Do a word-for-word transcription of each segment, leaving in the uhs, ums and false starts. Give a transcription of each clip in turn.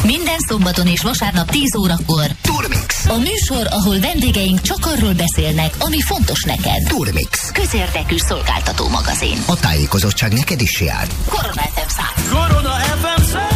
Minden szombaton és vasárnap tíz órakor Turmix. A műsor, ahol vendégeink csak arról beszélnek, ami fontos neked. Turmix. Közérdekű szolgáltató magazin. A tájékozottság neked is jár. Korona ef em száz. Korona ef em száz.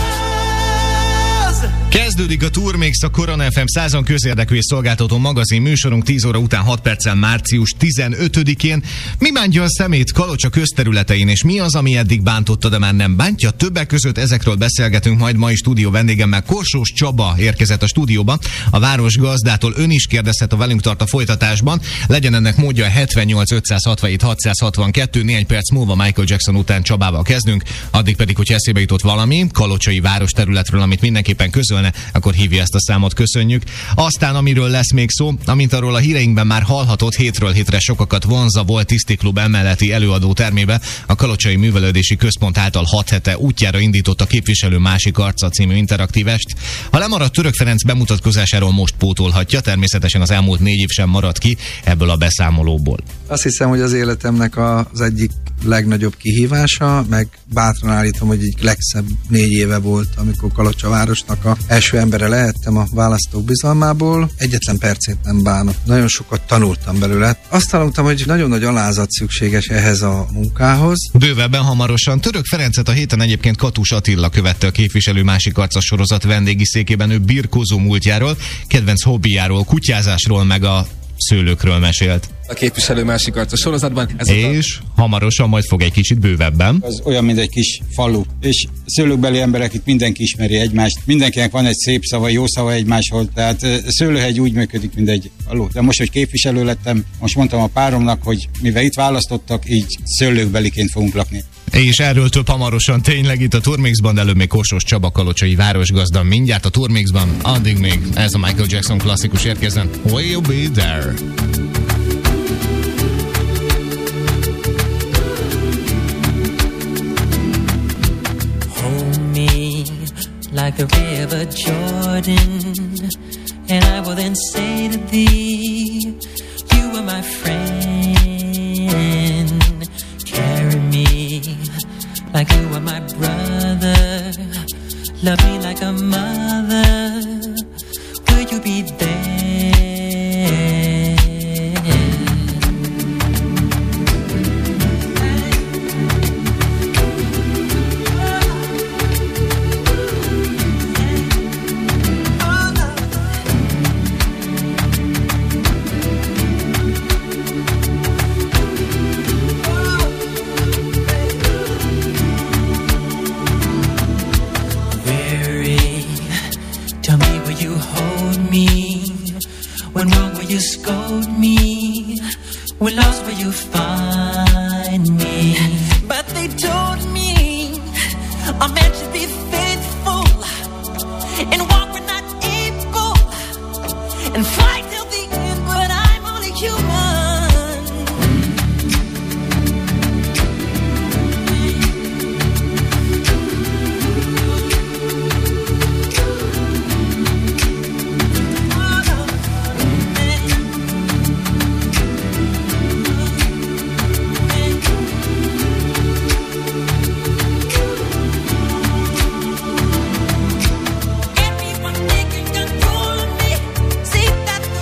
Kezdődik a Turmix, a Korona ef em százon közérdekű és szolgáltató magazin műsorunk tíz óra után hat perccel március tizenötödikén. Mi bántja a szemét Kalocsa közterületein, és mi az, ami eddig bántotta, de már nem bántja? Többek között ezekről beszélgetünk majd mai stúdió vendégemmel. Korsós Csaba érkezett a stúdióba. A város gazdától ön is kérdezhet, a velünk tart a folytatásban. Legyen ennek módja hetvennyolc ötszázhatvanhét hatszázhatvankettő. Néhány perc múlva Michael Jackson után Csabával kezdünk. Addig pedig, hogy eszébe jutott valami kalocsai város területről, amit mindenképpen közölne, akkor hívja ezt a számot, köszönjük. Aztán amiről lesz még szó, amint arról a híreinkben már hallhatott, hétről hétre sokakat vonza volt Tisztiklub emeleti előadó termébe, a Kalocsai Művelődési Központ által hat hete útjára indított a Képviselő másik arca című interaktív est. Ha lemaradt Török Ferenc bemutatkozásáról most pótolhatja, természetesen az elmúlt négy év sem maradt ki ebből a beszámolóból. Azt hiszem, hogy az életemnek az egyik legnagyobb kihívása, meg bátran állítom, hogy egy legszebb négy éve volt, amikor Kalocsa városnak a első embere lehettem a választók bizalmából. Egyetlen percét nem bánok. Nagyon sokat tanultam belőle. Azt tanultam, hogy nagyon nagy alázat szükséges ehhez a munkához. Bővebben hamarosan. Török Ferencet a héten egyébként Katus Attila követte a Képviselő másik arca sorozat vendégi székében. Ő birkózó múltjáról, kedvenc hobbijáról, kutyázásról, meg a szőlőkről mesélt. A Képviselő másik arca sorozatban. Ez és a... hamarosan majd fog egy kicsit bővebben. Az olyan, mint egy kis falu, és szőlőkbeli emberek itt mindenki ismeri egymást, mindenkinek van egy szép szava, jó szava egymáshoz, tehát Szőlőhegy úgy működik, mint egy falu. De most, hogy képviselő lettem, most mondtam a páromnak, hogy mivel itt választottak, így szőlőkbeliként fogunk lakni. És erről több hamarosan tényleg itt a Turmixban, de előbb még Korsós Csaba kalocsai városgazda mindjárt a Turmixban, addig még ez a Michael Jackson klasszikus érkezzen. Will be there. Like the river Jordan, and I will then say to thee, you are my friend. Carry me like you are my brother. Love me like a mother. Will you be there? You scold me, when lost where you find me. But they told me a man should be faithful and walk when not able and fight till the end, but I'm only human. Everyone they can control me. See that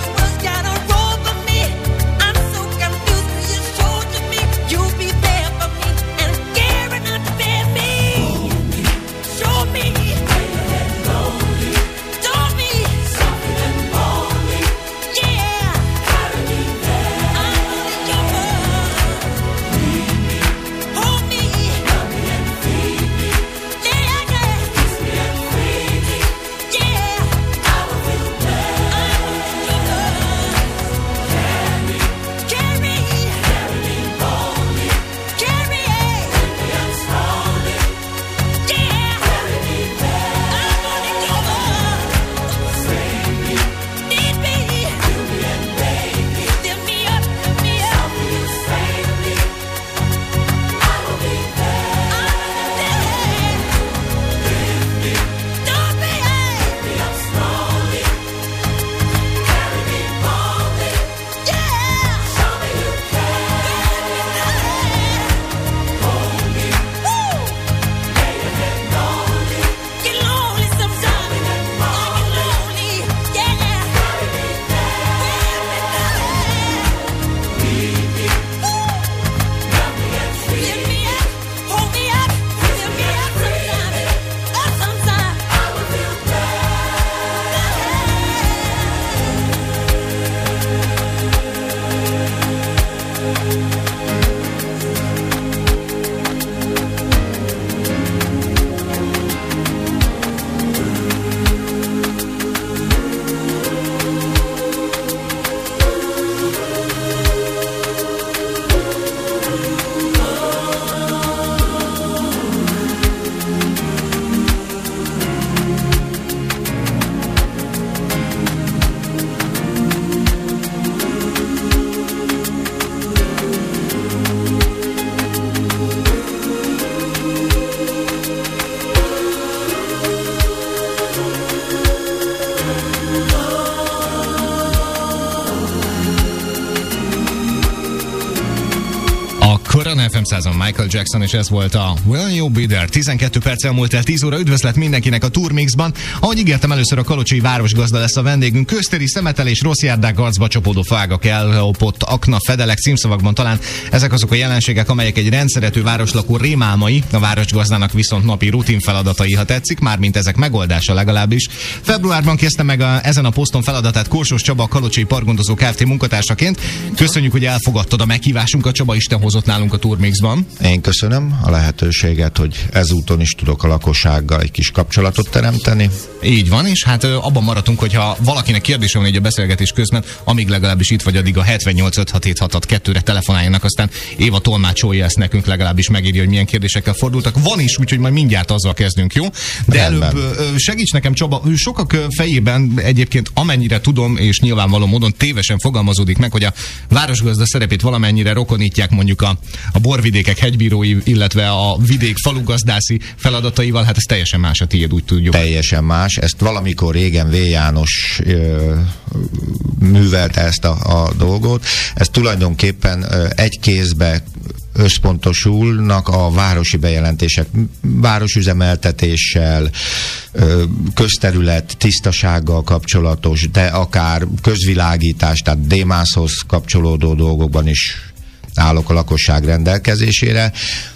ef em százon Michael Jackson, és ez volt a Will You Be There. tizenkét perccel múlt el tíz óra, üdvözlet mindenkinek a Turmixban. Ahogy ígértem, először a kalocsai városgazda lesz a vendégünk. Köztéri szemetelés, rossz járdák, arcba csapódó fágak, ellopott akna, fedelek, címszavakban talán ezek azok a jelenségek, amelyek egy rendszerető városlakó rémálmai, a városgazdának viszont napi rutin feladatai, ha tetszik, mármint ezek megoldása legalábbis. Februárban kezdte meg a, ezen a poszton feladatát Korsos Csaba, a Kalocsai Parkgondozó Kft. Munkatársaként. Köszönjük, hogy elfogadtad a meghívásunkat, Csaba, Isten hozott nálunk a Turmixban. Én köszönöm a lehetőséget, hogy ezúton is tudok a lakossággal egy kis kapcsolatot teremteni. Így van, és hát abban maradtunk, hogyha valakinek kérdése van így a beszélgetés közben, amíg legalábbis itt vagy, addig a hetvennyolc öt hat hét hat hat kettőre telefonáljanak, aztán Éva tolmácsolja ezt nekünk, legalábbis megírja, hogy milyen kérdésekkel fordultak. Van is, úgyhogy majd mindjárt azzal kezdünk, jó? De Rendben. Előbb segíts nekem, Csaba, sokak fejében egyébként amennyire tudom, és nyilvánvaló módon tévesen fogalmazódik meg, hogy a városgazda szerepét valamennyire rokonítják mondjuk a, a borvidékek hegybírói, illetve a vidék falugazdászi feladataival, hát ez teljesen más a tiéd, úgy tudjuk. Teljesen más. Ezt valamikor régen V. János ö, művelte ezt a, a dolgot. Ez tulajdonképpen ö, egy kézbe összpontosulnak a városi bejelentések, városüzemeltetéssel, közterület tisztasággal kapcsolatos, de akár közvilágítás, tehát Démászhoz kapcsolódó dolgokban is állok a lakosság rendelkezésére.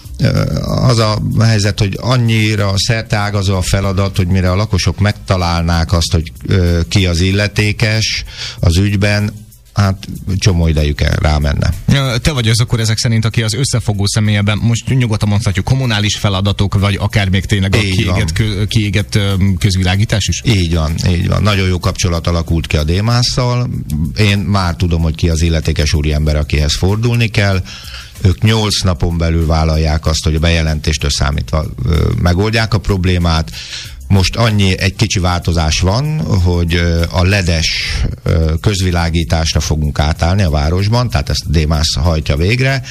Az a helyzet, hogy annyira szerteágazó a feladat, hogy mire a lakosok megtalálnák azt, hogy ki az illetékes az ügyben, hát csomó idejük el rámenne. Te vagy az akkor ezek szerint, aki az összefogó személyében, most nyugodtan mondhatjuk, kommunális feladatok, vagy akár még tényleg a kiégett, kö, kiégett közvilágítás is? Így van, így van. Nagyon jó kapcsolat alakult ki a Démásszal. Én már tudom, hogy ki az illetékes úriember, akihez fordulni kell. Ők nyolc napon belül vállalják azt, hogy a bejelentéstől számítva ö, megoldják a problémát. Most annyi, egy kicsi változás van, hogy a ledes közvilágításra fogunk átállni a városban, tehát ezt Démász hajtja végre,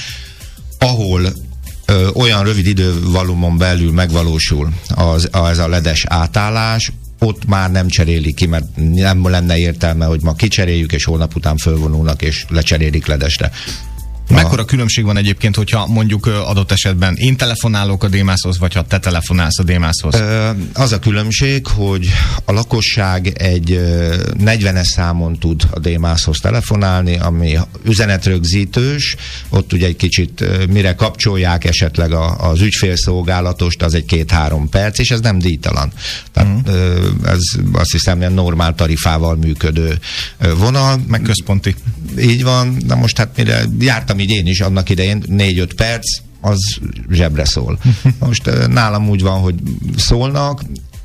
ahol ö, olyan rövid idővalumon belül megvalósul az, a, ez a ledes átállás, ott már nem cserélik ki, mert nem lenne értelme, hogy ma kicseréljük, és holnap után fölvonulnak, és lecserélik ledesre. Mekkora különbség van egyébként, hogyha mondjuk adott esetben én telefonálok a Démászhoz, vagy ha te telefonálsz a Démászhoz? Az a különbség, hogy a lakosság egy negyvenes számon tud a Démászhoz telefonálni, ami üzenetrögzítős, ott ugye egy kicsit mire kapcsolják esetleg a, az ügyfélszolgálatost, az egy két-három perc, és ez nem díjtalan. Tehát uh-huh. ez azt hiszem ilyen normál tarifával működő vonal. Meg központi. Így van, de most hát mire jártam így én is annak idején, négy-öt perc, az zsebre szól. Most nálam úgy van, hogy szólnak,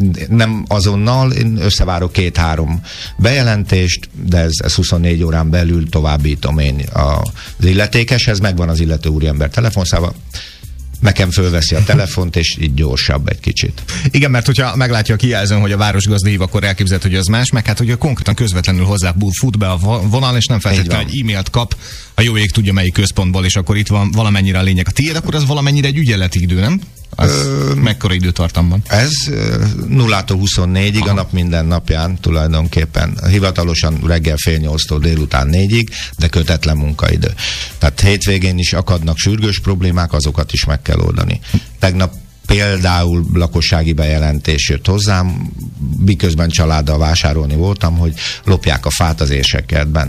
nem azonnal, én összevárok két-három bejelentést, de ez, ez huszonnégy órán belül továbbítom én az illetékeshez, megvan az illető úriember telefonszáma, nekem fölveszi a telefont, és így gyorsabb egy kicsit. Igen, mert hogyha meglátja a kijelzőn, hogy a városgazda hív, akkor elképzelhet, hogy az más, meg hát, hogy konkrétan közvetlenül hozzá fut be a vonal, és nem feltétlenül egy e-mailt kap, a jó ég tudja melyik központból, és akkor itt van valamennyire a lényeg. A tiéd, akkor az valamennyire egy ügyeleti idő, nem? Az Ö, mekkora időtartamban? Ez nullától huszonnégyig, aha, a nap minden napján tulajdonképpen. Hivatalosan reggel fél nyolctól délután négyig, de kötetlen munkaidő. Tehát hétvégén is akadnak sürgős problémák, azokat is meg kell oldani. Tegnap például lakossági bejelentés jött hozzám, miközben családdal vásárolni voltam, hogy lopják a fát az érsekkertben.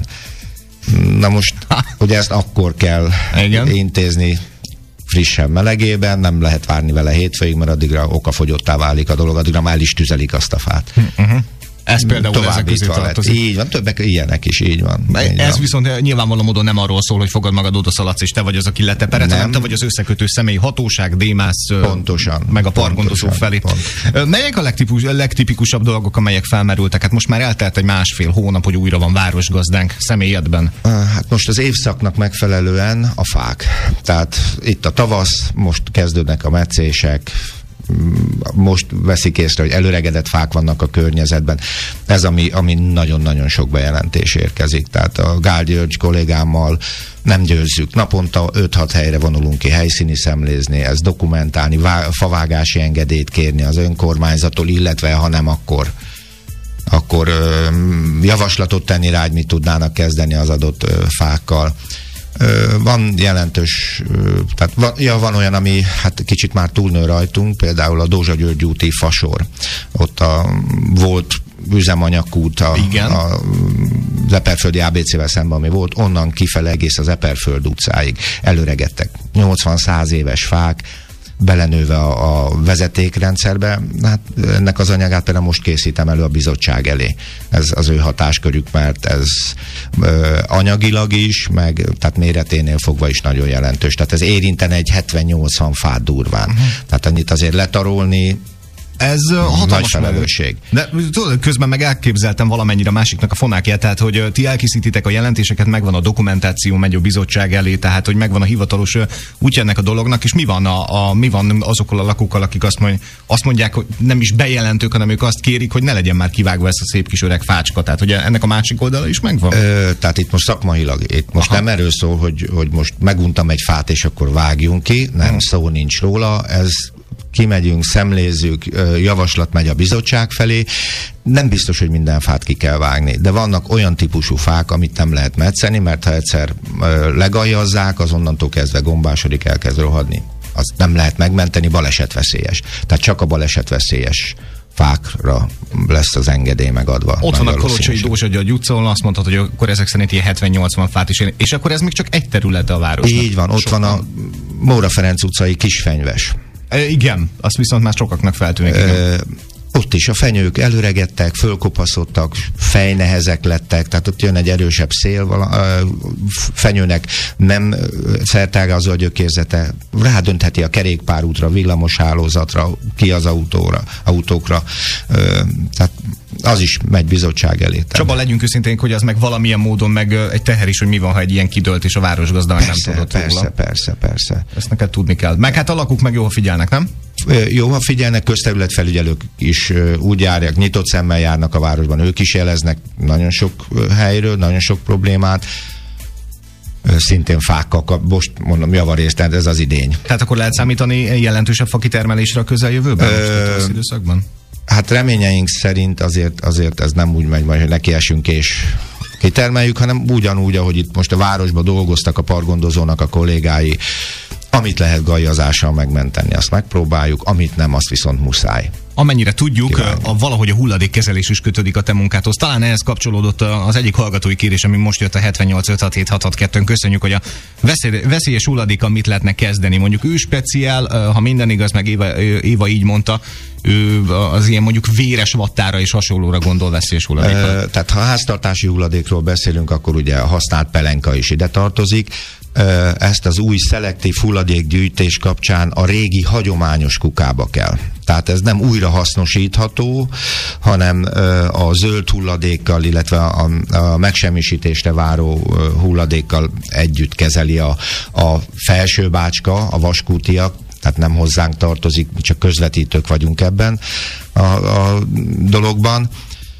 Na most, ugye ezt akkor kell igen. intézni, frissen melegében, nem lehet várni vele hétfőig, mert addigra okafogyottá válik a dolog, addigra már el is tüzelik azt a fát. Uh-huh. Ez például ezek közé tartozik. Így van, többek ilyenek is, így van. Így ez van. Viszont nyilvánvaló módon nem arról szól, hogy fogad magad, odaszaladsz, és te vagy az, aki leteperet, hanem te vagy az összekötő személy, hatóság, Démász, pontosan, meg a parkgondozó felé. Pont. Melyek a legtipus, legtipikusabb dolgok, amelyek felmerültek? Hát most már eltelt egy másfél hónap, hogy újra van városgazdánk személyedben. Hát most az évszaknak megfelelően a fák. Tehát itt a tavasz, most kezdődnek a metszések, most veszik észre, hogy előregedett fák vannak a környezetben. Ez ami, ami nagyon-nagyon sok bejelentés érkezik. Tehát a Gál György kollégámmal nem győzzük. Naponta öt-hat helyre vonulunk ki helyszíni szemlézni, ezt dokumentálni, vá- favágási engedélyt kérni az önkormányzattól, illetve ha nem, akkor akkor ö, javaslatot tenni rá, hogy mit tudnának kezdeni az adott ö, fákkal. Van jelentős, tehát van, ja, van olyan, ami hát kicsit már túlnő rajtunk, például a Dózsa György úti fasor. Ott a volt üzemanyagkút a, a, az Eperföldi á bé cével szemben, ami volt, onnan kifele egész az Eperföld utcáig előregettek. nyolcvan-száz éves fák, belenőve a, a vezetékrendszerbe, hát ennek az anyagát például most készítem elő a bizottság elé. Ez az ő hatáskörük, mert ez ö, anyagilag is, meg tehát méreténél fogva is nagyon jelentős. Tehát ez érintene egy hetven-nyolcvan fát durván. Uh-huh. Tehát annyit azért letarolni, ez hatalmas felelősség. De tudod, közben meg elképzeltem valamennyire másiknak a fonákját, tehát hogy ti elkészítitek a jelentéseket, megvan a dokumentáció, megy a bizottság elé, tehát hogy megvan a hivatalos útja ennek a dolognak, és mi van, a, a, mi van azokkal a lakókkal, akik azt, mond, azt mondják, hogy nem is bejelentők, hanem ők azt kérik, hogy ne legyen már kivágva ezt a szép kis öreg fácska. Tehát hogy ennek a másik oldala is megvan? Ö, tehát itt most szakmailag, itt most Aha. nem erről szól, hogy, hogy most meguntam egy fát, és akkor vágjunk ki, nem hmm. szó nincs róla, ez kimegyünk, szemlézzük, javaslat megy a bizottság felé. Nem biztos, hogy minden fát ki kell vágni, de vannak olyan típusú fák, amit nem lehet metszeni, mert ha egyszer legajjazzák, az onnantól kezdve gombásodik, elkezd rohadni. Azt nem lehet megmenteni, balesetveszélyes. Tehát csak a balesetveszélyes fákra lesz az engedély megadva. Ott van a Kolocsai Dózsa György utca, ahol azt mondhatod, hogy akkor ezek szerint ilyen hetven-nyolcvan fát is, és akkor ez még csak egy területe a városnak. Így van, ott Sokan. van a Móra Ferenc utcai Kisfenyves. E, igen, azt viszont már sokaknak feltűnik. E, ott is a fenyők előregettek, fölkopaszodtak, fejnehezek lettek, tehát ott jön egy erősebb szél, vala, fenyőnek nem szertágazó a gyökérzete, rádöntheti a kerékpárútra, villamos hálózatra, ki az autóra, autókra. Tehát az is megy bizottság elé. Csaba, legyünk őszintén, hogy az meg valamilyen módon meg egy teher is, hogy mi van, ha egy ilyen kidőlt, és a városgazda meg nem tudott persze, róla. Persze, persze, Ezt neked tudni kell. Meg hát a lakók meg jól figyelnek, nem? Jó, ha figyelnek, közterületfelügyelők is úgy járják, nyitott szemmel járnak a városban, ők is jeleznek nagyon sok helyről, nagyon sok problémát, szintén fákkal, most mondom javarészt, tehát ez az idény. Tehát akkor lehet számítani jelentősebb fakitermelésre a közeljövőben, Ö... most az időszakban? Hát reményeink szerint azért, azért ez nem úgy megy majd, hogy nekiesünk és kitermeljük, hanem ugyanúgy, ahogy itt most a városban dolgoztak a parkgondozónak a kollégái, amit lehet gajjazással megmenteni, azt megpróbáljuk, amit nem, azt viszont muszáj. Amennyire tudjuk, a, valahogy a hulladékkezelés is kötődik a te munkáthoz. Talán ehhez kapcsolódott az egyik hallgatói kérés, ami most jött a hetvennyolc öt hat hét hat hat kettőn. Köszönjük, hogy a veszély, veszélyes hulladékkal mit lehetne kezdeni. Mondjuk ő speciál, ha minden igaz, meg Éva, Éva így mondta, ő az ilyen mondjuk véres vattára és hasonlóra gondol veszélyes hulladékkal. E, tehát ha háztartási hulladékról beszélünk, akkor ugye a használt pelenka is ide tartozik. Ezt az új szelektív hulladékgyűjtés kapcsán a régi hagyományos kukába kell. Tehát ez nem újra hasznosítható, hanem a zöld hulladékkal, illetve a, a megsemmisítésre váró hulladékkal együtt kezeli a, a felső bácska, a vaskútiak, tehát nem hozzánk tartozik, csak közvetítők vagyunk ebben a, a dologban.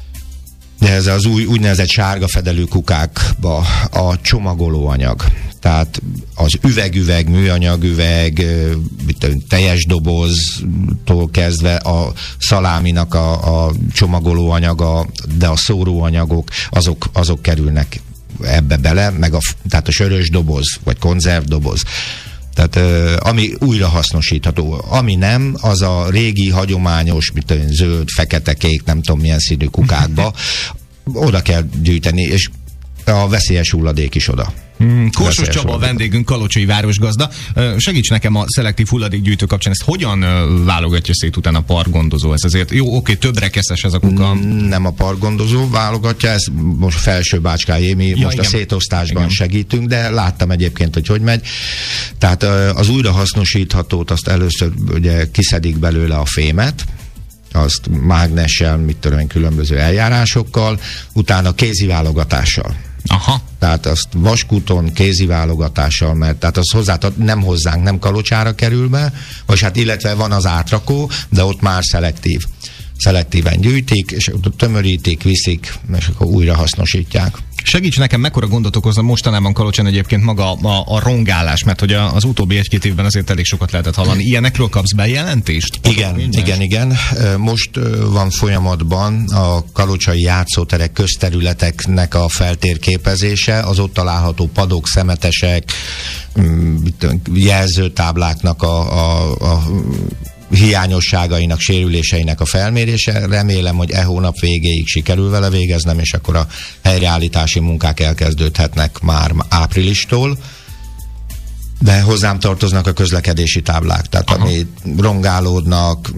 De ez az új, úgynevezett sárga fedelű kukákba a csomagolóanyag. Tehát az üvegüveg, műanyagüveg, teljes doboztól kezdve a szaláminak a, a csomagolóanyaga, de a szóróanyagok, azok, azok kerülnek ebbe bele, meg a, tehát a sörös doboz, vagy konzervdoboz. Tehát ami újra hasznosítható. Ami nem, az a régi, hagyományos, mint olyan zöld, fekete, kék, nem tudom milyen színű kukákba oda kell gyűjteni, és a veszélyes hulladék is oda. Hmm, Kórsos Csaba a vendégünk, kalocsai városgazda. Segíts nekem a szelektív hulladékgyűjtő kapcsán, ezt hogyan válogatja szét utána a parkgondozó? Ez azért jó, oké, többre keszes ez a kuka. Nem a parkgondozó válogatja, ez most felső bácskájé, mi ja, most igen. a szétosztásban igen. segítünk, de láttam egyébként, hogy hogy megy. Tehát az újrahasznosíthatót, azt először ugye kiszedik belőle a fémet, azt mágnessel, mit tudom én, különböző eljárásokkal, utána kéziválogatással. Aha. Tehát azt vaskúton kéziválogatással, mert tehát az hozzá, nem hozzánk, nem Kalocsára kerül be, vagy hát illetve van az átrakó, de ott már szelektív. szelektíven gyűjtik, és tömörítik, viszik, és akkor újra hasznosítják. Segíts nekem, mekkora gondot okozza mostanában Kalocsán egyébként maga a, a rongálás, mert hogy az utóbbi egy-két évben azért elég sokat lehetett hallani. Ilyenekről kapsz bejelentést? Igen, igen, igen. Most van folyamatban a kalocsai játszóterek közterületeknek a feltérképezése, az ott található padok, szemetesek, jelzőtábláknak a, a, a hiányosságainak, sérüléseinek a felmérése. Remélem, hogy e hónap végéig sikerül vele végeznem, és akkor a helyreállítási munkák elkezdődhetnek már áprilistól. De hozzám tartoznak a közlekedési táblák, tehát aha, ami rongálódnak,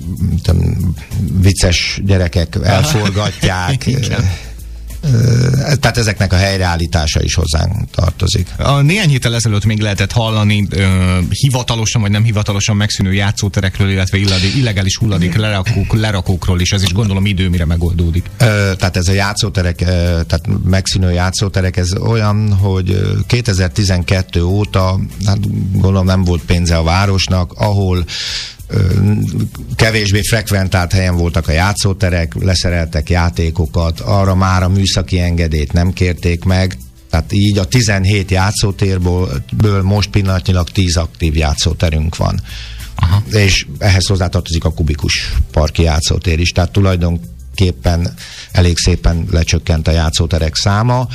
vicces gyerekek elforgatják. Tehát ezeknek a helyreállítása is hozzánk tartozik. A néhány héttel ezelőtt még lehetett hallani ö, hivatalosan vagy nem hivatalosan megszűnő játszóterekről, illetve illegális hulladék lerakók, lerakókról is, ez is gondolom idő, mire megoldódik. Ö, tehát ez a játszóterek, ö, tehát megszűnő játszóterek, ez olyan, hogy kétezer-tizenkettő óta, hát gondolom nem volt pénze a városnak, ahol kevésbé frekventált helyen voltak a játszóterek, leszereltek játékokat, arra már a műszaki engedélyt nem kérték meg, tehát így a tizenhét játszótérből most pillanatnyilag tíz aktív játszóterünk van. Aha. És ehhez hozzátartozik a kubikus parki játszótér is, tehát tulajdonképpen elég szépen lecsökkent a játszóterek száma.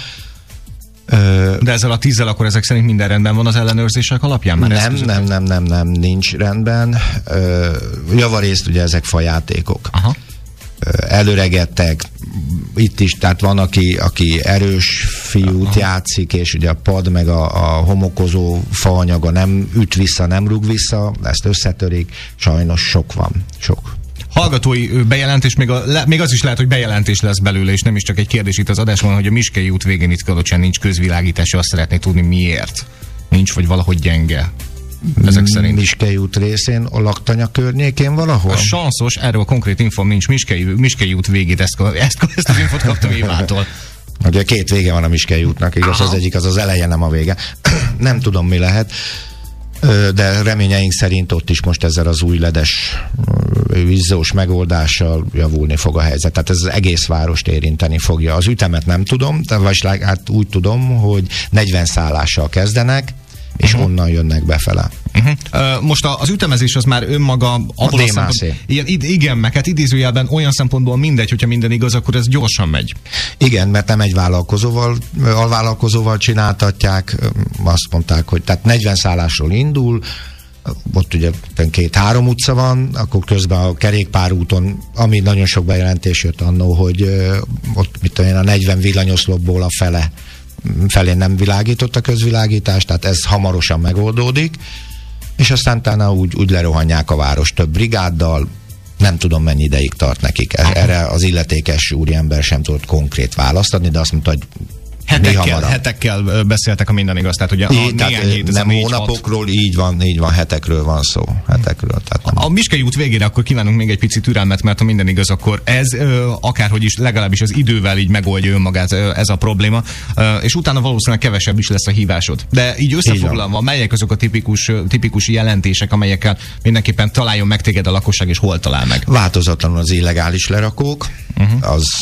De ezzel a tízzel akkor ezek szerint minden rendben van az ellenőrzések alapján? Már nem, nem, nem, nem, nem, nincs rendben. Javarészt ugye ezek fajátékok. Aha. Előregettek, itt is, tehát van, aki, aki erős fiút aha, játszik, és ugye a pad meg a, a homokozó faanyaga nem üt vissza, nem rúg vissza, ezt összetörik, sajnos sok van, sok. Hallgatói bejelentés, még, a, le, még az is lehet, hogy bejelentés lesz belőle, és nem is csak egy kérdés itt az adásban, hogy a Miskei út végén itt Kalocsán nincs közvilágítás, azt szeretné tudni miért. Nincs, vagy valahogy gyenge. Ezek szerint. Miskei út részén, a Laktanya környékén valahol? A sanszos, erről a konkrét infom nincs, Miskei, Miskei út végét, ezt, ezt, ezt az infot kaptam Évától. Ugye két vége van a Miskei útnak, igaz, aha, az egyik az az eleje, nem a vége. Nem tudom, mi lehet, de reményeink szerint ott is most ezzel az új ledes vízzós megoldással javulni fog a helyzet. Tehát ez az egész várost érinteni fogja. Az ütemet nem tudom, de hát úgy tudom, hogy negyven szállással kezdenek, és uh-huh, onnan jönnek befele. Uh-huh. Uh, most az ütemezés az már önmaga a démászé. Igen, igen, meg hát idézőjelben olyan szempontból mindegy, hogyha minden igaz, akkor ez gyorsan megy. Igen, mert nem egy vállalkozóval, alvállalkozóval csináltatják, azt mondták, hogy tehát negyven szállásról indul, ott ugye két-három utca van, akkor közben a kerékpárúton, ami nagyon sok bejelentés jött annó, hogy ott mit tudom én, a negyven villanyoszlopból a fele felén nem világított a közvilágítás, tehát ez hamarosan megoldódik, és aztán utána úgy, úgy lerohanják a város több brigáddal, nem tudom mennyi ideig tart nekik. Erre az illetékes úriember sem tudott konkrét választ adni, de azt mondta, hogy Hetekkel, hetekkel beszéltek, a minden igaz, tehát ugye a így, néhány hét, nem hónapokról, így van, így van, hetekről van szó. Hetekről, tehát nem. A Miskei út végére akkor kívánunk még egy pici türelmet, mert ha minden igaz, akkor ez ö, akárhogy is, legalábbis az idővel így megoldja önmagát ö, ez a probléma, ö, és utána valószínűleg kevesebb is lesz a hívásod. De így összefoglalva, melyek azok a tipikus, tipikus jelentések, amelyekkel mindenképpen találjon meg téged a lakosság, és hol talál meg? Változatlanul az illegális lerakók, uh-huh, az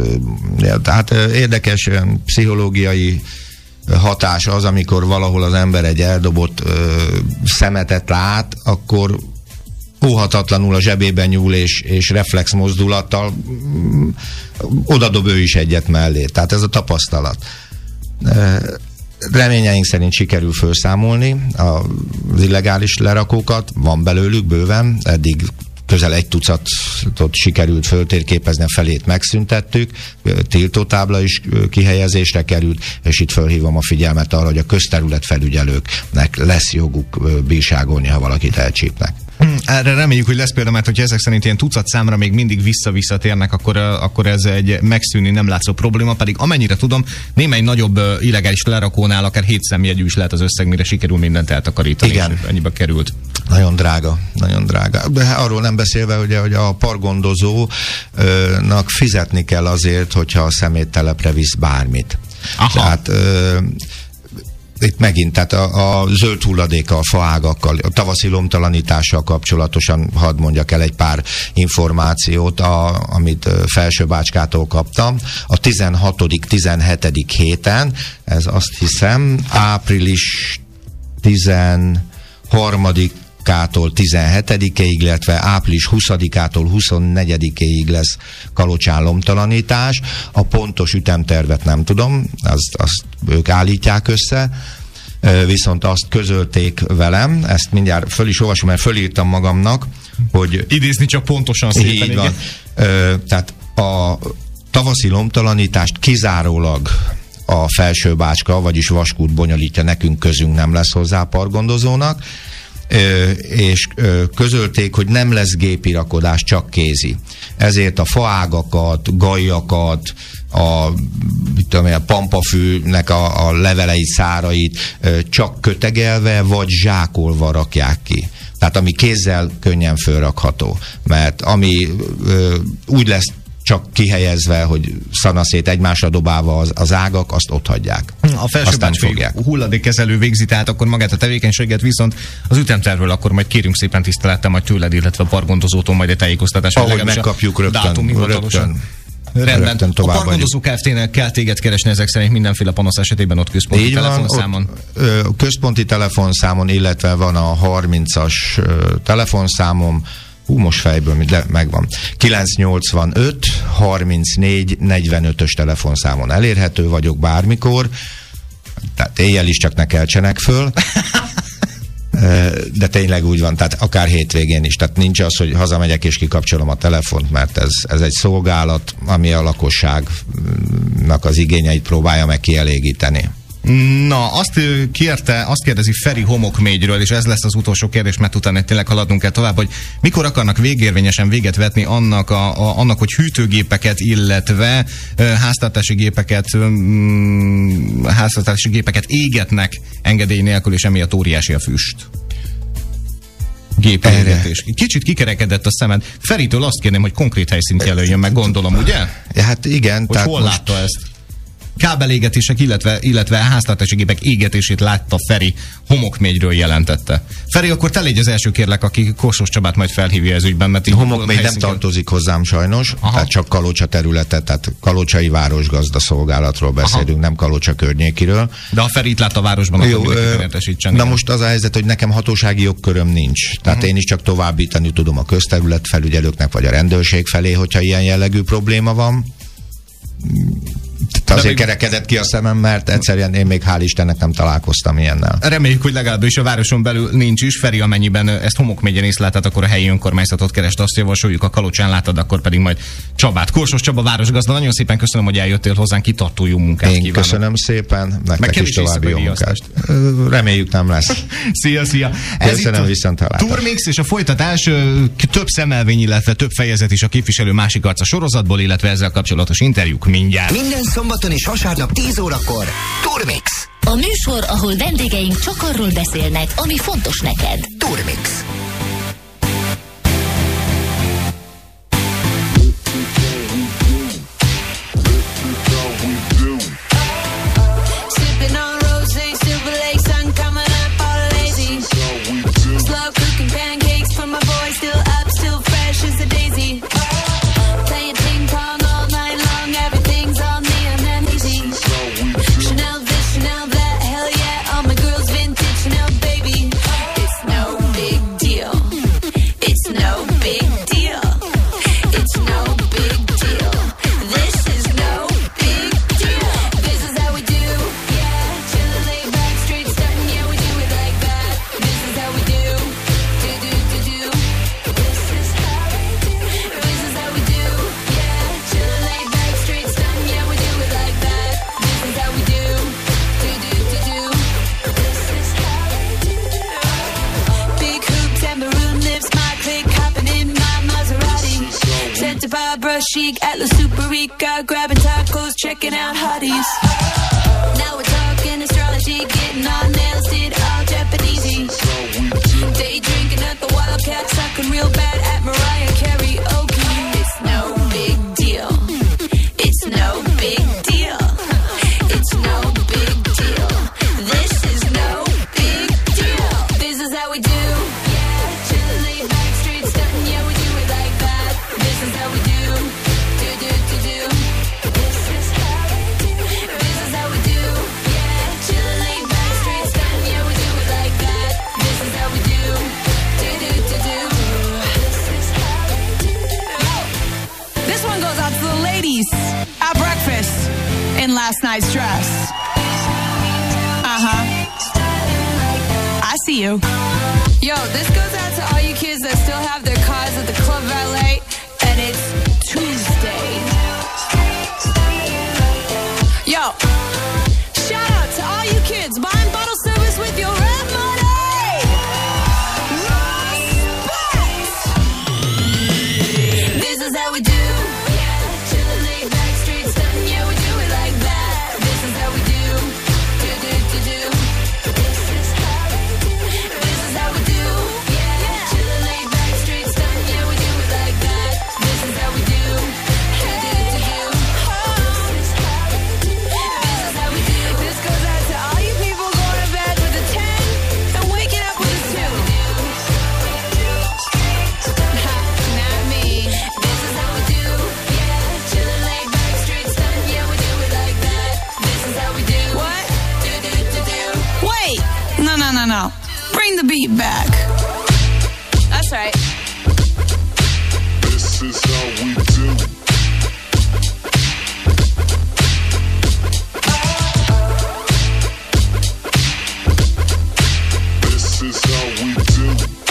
ö, tehát ö, érdekes pszichológiai hatás az, amikor valahol az ember egy eldobott ö, szemetet lát, akkor óhatatlanul a zsebében nyúl, és, és reflex mozdulattal mm, odadob ő is egyet mellé. Tehát ez a tapasztalat. E, reményeink szerint sikerül felszámolni az illegális lerakókat, van belőlük bőven, eddig közel egy tucatot sikerült föltérképezni, a felét megszüntettük, tiltótábla is kihelyezésre került, és itt felhívom a figyelmet arra, hogy a közterület felügyelőknek lesz joguk bírságolni, ha valakit elcsípnek. Erre reméljük, hogy lesz példa, mert hogyha ezek szerint ilyen tucat számra még mindig vissza-visszatérnek, akkor, akkor ez egy megszűnni nem látszó probléma, pedig amennyire tudom, némely nagyobb illegális lerakónál akár hét szemjegyű is lehet az összeg, mire sikerül mindent eltakarítani. Igen. Ennyibe került. Nagyon drága, nagyon drága. De arról nem beszélve, ugye, hogy a parkgondozónak fizetni kell azért, hogyha a szeméttelepre visz bármit. Aha. Tehát ö, itt megint, tehát a, a zöld hulladékkal, faágakkal, a tavaszi lomtalanítással kapcsolatosan hadd mondjak el egy pár információt, a, amit Felsőbácskától kaptam. A tizenhatodik tizenhetedik héten, ez azt hiszem április tizenharmadik kától tizenhetedikéig, illetve április huszadikától huszonnegyedikéig lesz Kalocsán lomtalanítás. A pontos ütemtervet nem tudom, azt, azt ők állítják össze, viszont azt közölték velem, ezt mindjárt föl is olvasom, mert fölírtam magamnak, hogy... Idézni csak pontosan szépen. Így van. Ö, tehát a tavaszi lomtalanítást kizárólag a Felsőbácska, vagyis Vaskút bonyolítja, nekünk közünk nem lesz hozzá pargondozónak, Ö, és ö, közölték, hogy nem lesz gépirakodás, csak kézi. Ezért a faágakat, gajakat, a, tudom, a pampafűnek a, a leveleit, szárait ö, csak kötegelve, vagy zsákolva rakják ki. Tehát ami kézzel könnyen fölrakható. Mert ami ö, úgy lesz csak kihelyezve, hogy szanaszét egymásra dobálva az, az ágak, azt ott hagyják. A Felsőbácskai hulladékkezelő végzi, tehát akkor magát a tevékenységet, viszont az ütemtervről akkor majd kérünk szépen tisztelettel majd tőled, illetve a pargondozótól majd egy tájékoztatást. Ahogy megkapjuk rögtön, rögtön. Rendben. A Pargondozó Kft-nél kell téged keresni ezek szerint mindenféle panasz esetében ott központi így telefonszámon. Van, ott, ö, központi telefonszámon, illetve van a harmincas ö, telefonszámom, hú, most fejből, de megvan. kilencszáznyolcvanöt harmincnégy negyvenötös telefonszámon elérhető vagyok bármikor, tehát éjjel is csak ne keltsenek föl, de tényleg úgy van, tehát akár hétvégén is, tehát nincs az, hogy hazamegyek és kikapcsolom a telefont, mert ez, ez egy szolgálat, ami a lakosságnak az igényeit próbálja meg kielégíteni. Na, azt kérte, azt kérdezi Feri Homokmégyről, és ez lesz az utolsó kérdés, mert utána tényleg haladnunk kell tovább, hogy mikor akarnak végérvényesen véget vetni annak, a, a, annak hogy hűtőgépeket, illetve uh, háztartási gépeket um, háztartási gépeket égetnek engedély nélkül, és emiatt óriási a füst. Gépégetés. Kicsit kikerekedett a szemed. Feritől azt kérném, hogy konkrét helyszínt jelöljön meg, gondolom, ugye? Ja, hát igen. Hogy tehát hol most... látta ezt? Kábelégetések, illetve, illetve háztartási gépek égetését látta Feri, Homokmégyről jelentette. Feri, akkor te légy az első, kérlek, aki Kossuth Csabát majd felhívja ez ügyben, mert Homokmégy nem tartozik hozzám sajnos, aha, tehát csak Kalocsa területet, tehát Kalocsai városgazda szolgálatról beszélünk, aha, nem Kalocsa környékiről. De ha Feri itt lát a városban, jó, akkor ö, értesítsen. Na most az a helyzet, hogy nekem hatósági jogköröm nincs. Tehát uh-huh. én is csak továbbítani tudom a közterület felügyelőknek, vagy a rendőrség felé, hogyha ilyen jellegű probléma van. De azért még... kerekedett ki a szemem, mert egyszerűen én még hál' Istennek nem találkoztam ilyennel. Reméljük, hogy legalábbis a városon belül nincs is. Feri, amennyiben ezt Homokmégyen észlelted, akkor a helyi önkormányzatot kerest, azt javasoljuk, a Kalocsán látod, akkor pedig majd Csabát. Kossuth Csaba városgazda, nagyon szépen köszönöm, hogy eljöttél hozzánk, kitartó jó munkát én kívánok. Köszönöm szépen, nektek is további jó munkát. Reméljük nem lesz. Szia, szia. Köszönöm, viszontlátásra. Turmix és a folytatás, több szemelvény, illetve több fejezet is a képviselő másik arca sorozatból, illetve ezzel kapcsolatos interjúk mindjárt. Minden szombaton és vasárnap tíz órakor Turmix. A műsor, ahol vendégeink csak arról beszélnek, ami fontos neked. Turmix. Chic, Atlas Super Rica, grabbing tacos, checking out hotties. Now we're talking astrology, getting our nails did all Japanesey. Day drinking at the Wildcat, sucking real bad at Mariah Carey. Okay, it's no big deal. It's no big deal. It's no big deal. This is breakfast in last night's dress. Uh-huh. I see you. Yo, this goes out to all you kids that still have their cars at the Club Valet, and it's Tuesday. Yo, shout out to all you kids buying bottle service with your rent money. Respect. This is how we do. Chillin' laid back, straight stuntin', yeah, we do it like that. This is how we do. Do do do do. This is how we do. This is how we do. Yeah, chillin' laid back, straight stuntin', yeah, we do it like that. This is how we do. Do do do do. This is how we do. This is how we do. This goes out to all you people going to bed with a ten and waking up with a two. Not me. This is how we do. Yeah, chillin' laid back, straight stuntin', yeah, we do it like that. This is how we do. What? Do do do do. Wait. No no no no. Bring the beat back. That's right. This is how we do. This is how we do.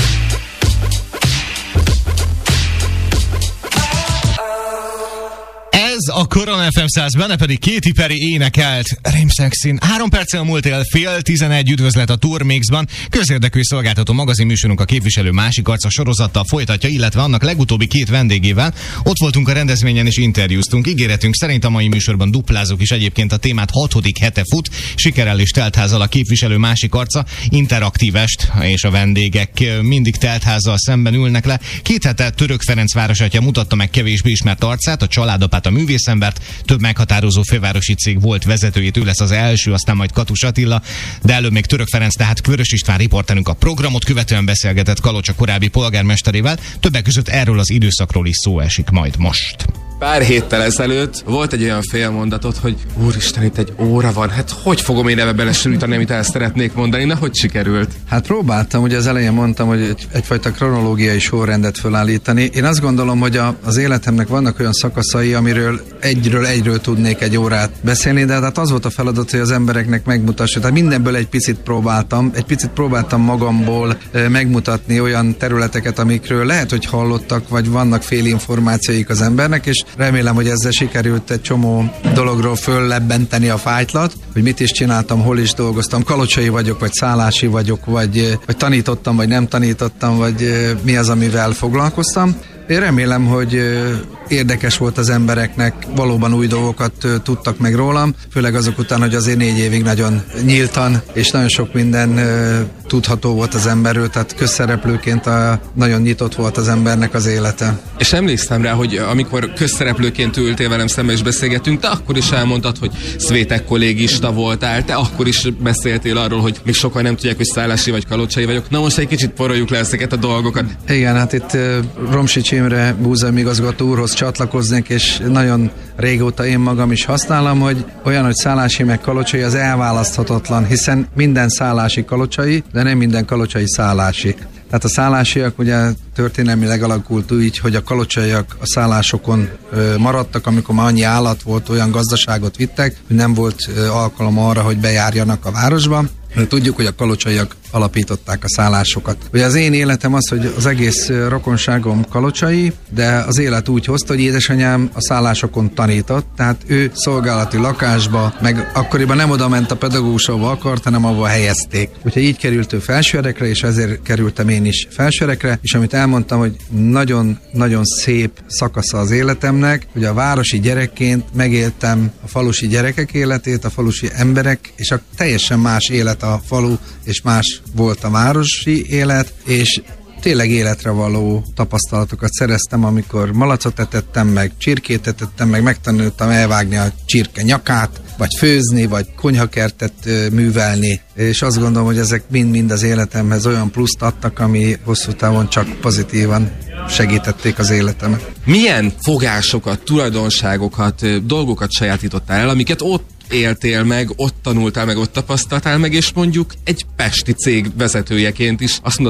Ez a Korona ef em száz, benne pedig Katy Perry énekelt Rimszexin. Három perccel múlt el fél tizenegy, üdvözlet a Turmixban. Közérdekű szolgáltató magazinműsorunk a képviselő másik arca sorozattal folytatja, illetve annak legutóbbi két vendégével. Ott voltunk a rendezvényen és interjúztunk. Ígéretünk szerint a mai műsorban duplázok is egyébként a témát, hatodik hete fut. Sikerrel és teltházzal a képviselő másik arca. Interaktív est, és a vendégek mindig teltházzal szemben ülnek le. Két hete Török Ferenc városatja mutatta meg kevésbé ismert arcát, a családapát, a művészembert, több meghatározó fővárosi cég volt vezetőjét, ő lesz az első, aztán majd Katus Attila, de előbb még Török Ferenc, tehát Vörös István riporterünk a programot követően beszélgetett Kalocsa korábbi polgármesterével, többek között erről az időszakról is szó esik majd most. Pár héttel ezelőtt volt egy olyan félmondatot, hogy úristen, itt egy óra van, hát hogy fogom én ebbe belesülítani, amit el szeretnék mondani, na hogy sikerült? Hát próbáltam, ugye az elején mondtam, hogy egy, egyfajta kronológiai sorrendet fölállítani. Én azt gondolom, hogy a, az életemnek vannak olyan szakaszai, amiről egyről egyről tudnék egy órát beszélni, de hát az volt a feladat, hogy az embereknek megmutassa. Tehát mindenből egy picit próbáltam, egy picit próbáltam magamból e, megmutatni olyan területeket, amikről lehet, hogy hallottak, vagy vannak félinformációik az embernek, és remélem, hogy ezzel sikerült egy csomó dologról föllebbenteni a fájtlat, hogy mit is csináltam, hol is dolgoztam, kalocsai vagyok, vagy szállási vagyok, vagy, vagy tanítottam, vagy nem tanítottam, vagy mi az, amivel foglalkoztam. Én remélem, hogy érdekes volt az embereknek, valóban új dolgokat tudtak meg rólam, főleg azok után, hogy azért négy évig nagyon nyíltan, és nagyon sok minden tudható volt az emberről, tehát közszereplőként a, nagyon nyitott volt az embernek az élete. És emlékszem rá, hogy amikor közszereplőként ültél velem szembe és beszélgettünk, te akkor is elmondtad, hogy szvétek kollégista voltál, te akkor is beszéltél arról, hogy még sokan nem tudják, hogy szállási vagy kalocsai vagyok. Na most egy kicsit poroljuk le ezeket a dolgokat. Igen, hát itt Romsics Imre múzeumigazgató úrhoz csatlakoznék, és nagyon régóta én magam is használom, hogy olyan, hogy szállási meg kalocsai, az elválaszthatatlan, hiszen minden szállási kalocsai, de nem minden kalocsai szállási. Tehát a szállásiak ugye történelmileg alakult úgy, hogy a kalocsaiak a szállásokon ö, maradtak, amikor már annyi állat volt, olyan gazdaságot vittek, hogy nem volt ö, alkalom arra, hogy bejárjanak a városba. Tudjuk, hogy a kalocsaiak alapították a szállásokat. Ugye az én életem az, hogy az egész rokonságom kalocsai, de az élet úgy hozta, hogy édesanyám a szállásokon tanított, tehát ő szolgálati lakásba, meg akkoriban nem oda ment a pedagógus, ahova akart, hanem ahova helyezték. Úgyhogy így került ő felsőerekre, és ezért kerültem én is felsőerekre, és amit elmondtam, hogy nagyon-nagyon szép szakasza az életemnek, hogy a városi gyerekként megéltem a falusi gyerekek életét, a falusi emberek, és a teljesen más élet a falu, és más volt a városi élet, és tényleg életre való tapasztalatokat szereztem, amikor malacot etettem, meg csirkét etettem, meg megtanultam elvágni a csirke nyakát, vagy főzni, vagy konyhakertet művelni, és azt gondolom, hogy ezek mind-mind az életemhez olyan pluszt adtak, ami hosszú távon csak pozitívan segítették az életemet. Milyen fogásokat, tulajdonságokat, dolgokat sajátítottál el, amiket ott éltél meg, ott tanultál meg, ott tapasztaltál meg, és mondjuk egy pesti cég vezetőjeként is azt mondod, hogy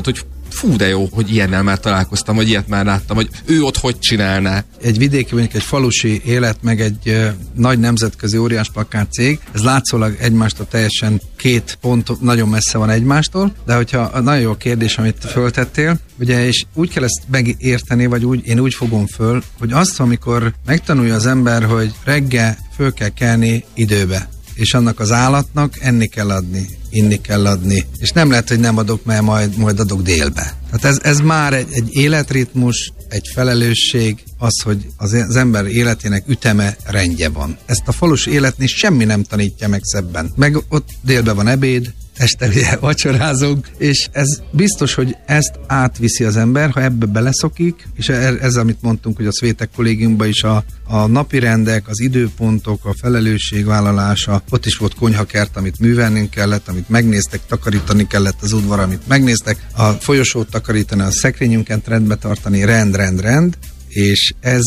fú de jó, hogy ilyennel már találkoztam, vagy ilyet már láttam, hogy ő ott hogy csinálná. Egy vidéki, mondjuk egy falusi élet, meg egy uh, nagy nemzetközi óriás plakát cég, ez látszólag egymástól teljesen két pont nagyon messze van egymástól, de hogyha nagyon jó kérdés, amit föltettél, ugye, és úgy kell ezt megérteni, vagy úgy, én úgy fogom föl, hogy azt, amikor megtanulja az ember, hogy reggel föl kell kelni időbe, és annak az állatnak enni kell adni, inni kell adni, és nem lehet, hogy nem adok, mert majd, majd adok délbe. Tehát ez, ez már egy, egy életritmus, egy felelősség, az, hogy az, az ember életének üteme, rendje van. Ezt a falus életnél semmi nem tanítja meg szebben. Meg ott délben van ebéd, este ugye vacsorázunk, és ez biztos, hogy ezt átviszi az ember, ha ebbe beleszokik, és ez, amit mondtunk, hogy a Szvétek kollégiumban is a, a napirendek, az időpontok, a felelősségvállalása, ott is volt konyhakert, amit művelnünk kellett, amit megnéztek, takarítani kellett az udvar, amit megnéztek, a folyosót takarítani, a szekrényünket rendbe tartani, rend, rend, rend, és ez,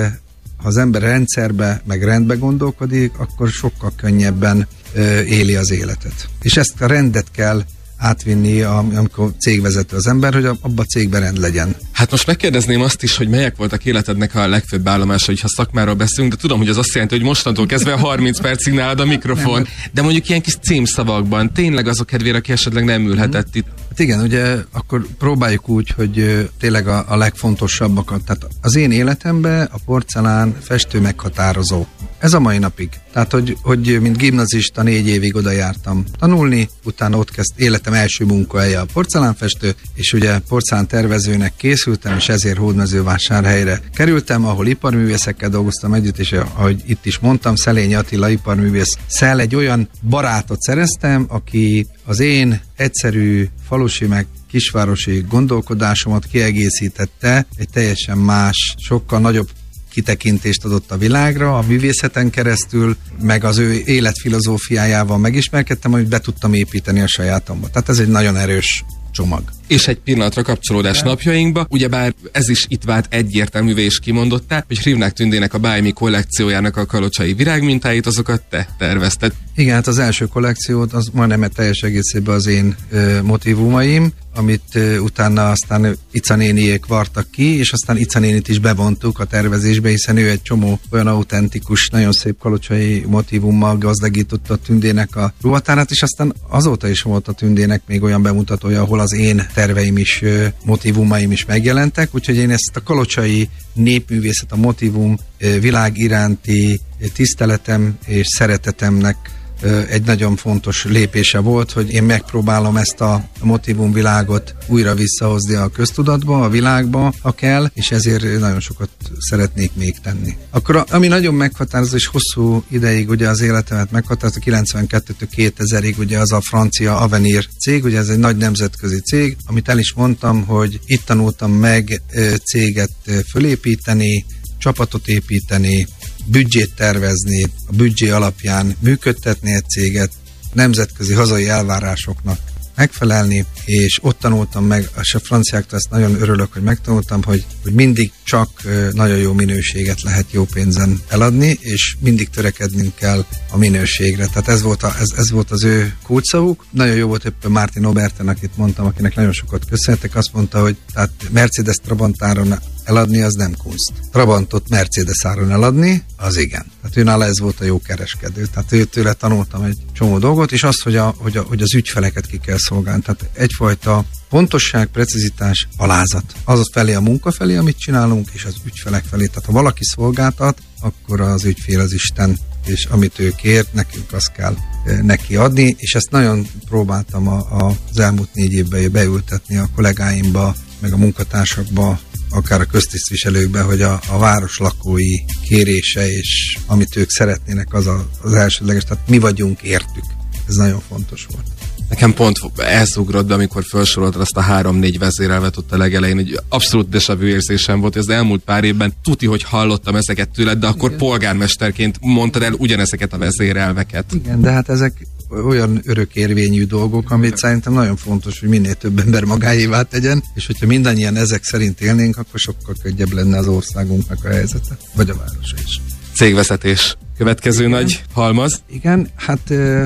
ha az ember rendszerbe, meg rendbe gondolkodik, akkor sokkal könnyebben éli az életet. És ezt a rendet kell átvinni, amikor cégvezető az ember, hogy abban a cégben rend legyen. Hát most megkérdezném azt is, hogy melyek voltak életednek a legfőbb állomásai, ha szakmáról beszélünk, de tudom, hogy az azt jelenti, hogy mostantól kezdve harminc percig nálad a mikrofon. De mondjuk ilyen kis címszavakban, tényleg azok kedvére, aki esetleg nem ülhetett itt. Hát igen, ugye akkor próbáljuk úgy, hogy tényleg a, a legfontosabbakat. Tehát az én életemben a porcelán festő meghatározó. Ez a mai napig. Tehát, hogy, hogy mint gimnazista négy évig oda jártam tanulni, utána ott kezd életem első munkahelye a porcelánfestő, és ugye porcelán tervezőnek készültem, és ezért Hódmezővásárhelyre kerültem, ahol iparművészekkel dolgoztam együtt, és ahogy itt is mondtam, Szelényi Attila iparművész szel egy olyan barátot szereztem, aki az én egyszerű falusi meg kisvárosi gondolkodásomat kiegészítette, egy teljesen más, sokkal nagyobb kitekintést adott a világra, a művészeten keresztül, meg az ő életfilozófiájával megismerkedtem, amit be tudtam építeni a sajátomba. Tehát ez egy nagyon erős csomag. És egy pillanatra kapcsolódás de. napjainkba, ugyebár ez is itt vált egyértelművé és kimondottál, hogy Hrivnák Tündének a Bájmi kollekciójának a kalocsai virágmintáit, azokat te tervezted. Igen, hát az első kollekciót, az majdnem teljes egészében az én ö, motivumaim, amit ö, utána aztán Ica néniék vartak ki, és aztán Ica nénit is bevontuk a tervezésbe, hiszen ő egy csomó olyan autentikus, nagyon szép kalocsai motivummal gazdagította a Tündének a ruhatárát, és aztán azóta is volt a Tündének még olyan bemutatója, ahol az én terveim is, motivumaim is megjelentek, úgyhogy én ezt a kalocsai népművészet, a motivum világ iránti tiszteletem és szeretetemnek egy nagyon fontos lépése volt, hogy én megpróbálom ezt a motivum világot újra visszahozni a köztudatba, a világba, ha kell, és ezért nagyon sokat szeretnék még tenni. Akkor ami nagyon meghatározó, és hosszú ideig ugye az életemet meghatározó, kilencvenkettőtől kétezerig ugye az a francia Avenir cég, ugye ez egy nagy nemzetközi cég, amit el is mondtam, hogy itt tanultam meg céget fölépíteni, csapatot építeni, büdzsét tervezni, a büdzsé alapján működtetni egy céget, nemzetközi hazai elvárásoknak megfelelni, és ott tanultam meg, és a franciáktól ezt nagyon örülök, hogy megtanultam, hogy, hogy mindig csak nagyon jó minőséget lehet jó pénzen eladni, és mindig törekednünk kell a minőségre. Tehát ez volt, a, ez, ez volt az ő kulcsszavuk. Nagyon jó volt éppen Martin Oberten, akit mondtam, akinek nagyon sokat köszönhetek, azt mondta, hogy tehát Mercedes Trabantáron eladni az nem kunst. Trabantot Mercedes áron eladni, az igen. Tehát ő nála ez volt a jó kereskedő. Tehát ő tőle tanultam egy csomó dolgot, és azt, hogy, a, hogy, a, hogy az ügyfeleket ki kell szolgálni. Tehát egyfajta pontosság, precizitás, alázat. Az felé a munka felé, amit csinálunk, és az ügyfelek felé. Tehát ha valaki szolgáltat, akkor az ügyfél az Isten, és amit ő kért, nekünk azt kell neki adni, és ezt nagyon próbáltam a, a, az elmúlt négy évben beültetni a kollégáimba, meg a munkatársakba, akár a köztisztviselőkbe, hogy a, a város lakói kérése, és amit ők szeretnének, az a, az elsődleges, tehát mi vagyunk értük. Ez nagyon fontos volt. Nekem pont elszugrott be, amikor felsoroltad azt a három-négy vezérelvet ott a legelején, egy abszolút déjà vu érzésem volt, hogy az elmúlt pár évben tuti, hogy hallottam ezeket tőled, de akkor igen, polgármesterként mondtad el ugyanezeket a vezérelveket. Igen, de hát ezek olyan örökérvényű dolgok, amit szerintem nagyon fontos, hogy minél több ember magáévá tegyen, és hogyha mindannyian ezek szerint élnénk, akkor sokkal könnyebb lenne az országunknak a helyzete, vagy a városa is. Cégvezetés. Következő igen, nagy halmaz. Igen, hát uh,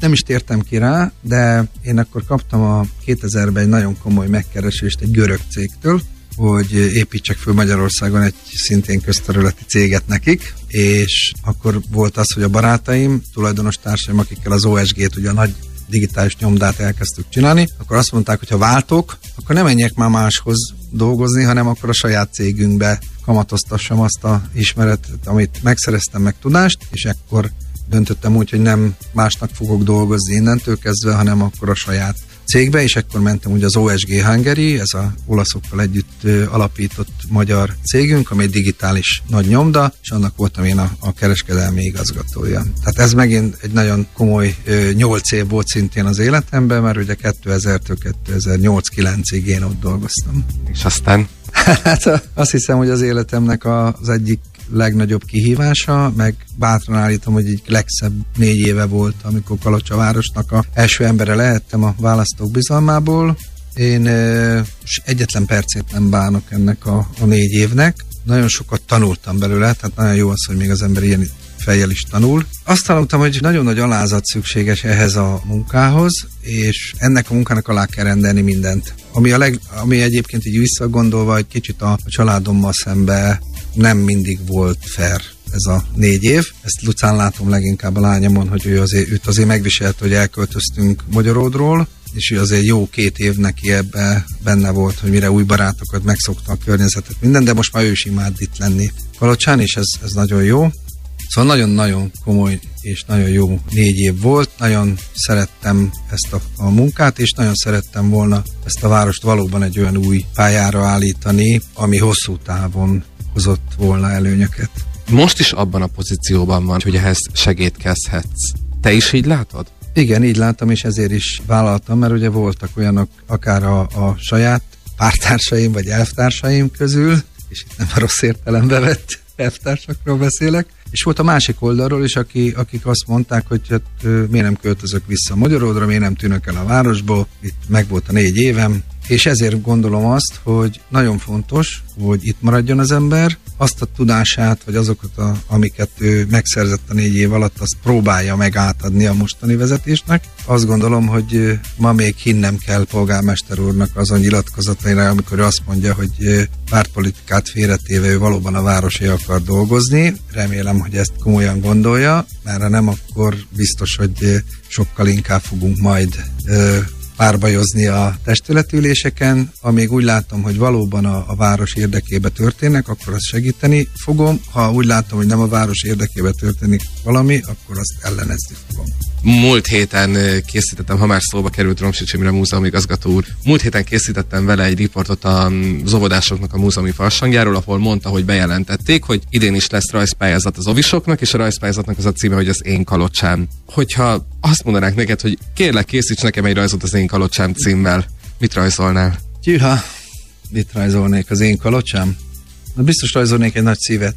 nem is tértem ki rá, de én akkor kaptam a kétezerben egy nagyon komoly megkeresést egy görög cégtől, hogy építsek föl Magyarországon egy szintén közterületi céget nekik, és akkor volt az, hogy a barátaim, tulajdonos társaim, akikkel az o es gét, ugye a nagy digitális nyomdát elkezdtük csinálni, akkor azt mondták, hogy ha váltok, akkor nem menjek már máshoz dolgozni, hanem akkor a saját cégünkbe kamatoztassam azt a ismeretet, amit megszereztem, meg tudást, és akkor döntöttem úgy, hogy nem másnak fogok dolgozni innentől kezdve, hanem akkor a saját cégbe, és akkor mentem ugye az o es gé Hungary, ez a olaszokkal együtt ö, alapított magyar cégünk, ami egy digitális nagy nyomda, és annak voltam én a, a kereskedelmi igazgatója. Tehát ez megint egy nagyon komoly nyolc év volt szintén az életemben, mert ugye kétezertől kétezer-nyolc-kilencig én ott dolgoztam. És aztán? Hát azt hiszem, hogy az életemnek az egyik legnagyobb kihívása, meg bátran állítom, hogy egy legszebb négy éve volt, amikor Kalocsa városnak a első embere lehettem a választók bizalmából. Én e, egyetlen percét nem bánok ennek a, a négy évnek. Nagyon sokat tanultam belőle, tehát nagyon jó az, hogy még az ember ilyen fejjel is tanul. Azt tanultam, hogy nagyon nagy alázat szükséges ehhez a munkához, és ennek a munkának alá kell rendelni mindent. Ami, a leg, ami egyébként így visszagondolva, egy kicsit a, a családommal szembe nem mindig volt fair ez a négy év. Ezt Lucán látom leginkább a lányomon, hogy ő azért, őt azért megviselt, hogy elköltöztünk Magyaródról, és ő azért jó két év neki ebbe benne volt, hogy mire új barátokat megszokta a környezetet, minden, de most már ő is imád itt lenni Kalocsán, és ez, ez nagyon jó. Szóval nagyon-nagyon komoly és nagyon jó négy év volt, nagyon szerettem ezt a, a munkát, és nagyon szerettem volna ezt a várost valóban egy olyan új pályára állítani, ami hosszú távon hozott volna előnyöket. Most is abban a pozícióban van, hogy ehhez segítkezhetsz. Te is így látod? Igen, így láttam, és ezért is vállaltam, mert ugye voltak olyanok, akár a, a saját pártársaim, vagy elvtársaim közül, és itt nem a rossz értelembe vett elvtársakról beszélek, és volt a másik oldalról is, aki, akik azt mondták, hogy hát, miért nem költözök vissza Magyaródra, miért nem tűnök el a városból, itt meg volt a négy évem, és ezért gondolom azt, hogy nagyon fontos, hogy itt maradjon az ember, azt a tudását, vagy azokat, a, amiket ő megszerzett a négy év alatt, azt próbálja meg átadni a mostani vezetésnek. Azt gondolom, hogy ma még hinnem kell polgármester úrnak azon nyilatkozataira, amikor ő azt mondja, hogy pártpolitikát félretéve ő valóban a városé akar dolgozni. Remélem, hogy ezt komolyan gondolja, mert ha nem, akkor biztos, hogy sokkal inkább fogunk majd párbajozni a testületüléseken. Amíg úgy látom, hogy valóban a, a város érdekébe történnek, akkor azt segíteni fogom. Ha úgy látom, hogy nem a város érdekébe történik valami, akkor azt ellenezni fogom. Múlt héten készítettem, ha már szóba került Romsics Imre múzeum igazgató úr, múlt héten készítettem vele egy riportot az óvodásoknak a múzeumi farsangjáról, ahol mondta, hogy bejelentették, hogy idén is lesz rajzpályázat az ovisoknak, és a rajzpályázatnak az a címe, hogy az Én Kalocsám. Hogyha azt mondanák neked, hogy kérlek, készíts nekem egy rajzot az Én Kalocsám címmel, mit rajzolnál? Tyűha, mit rajzolnék az Én Kalocsám? Na, biztos rajzolnék egy nagy szívet.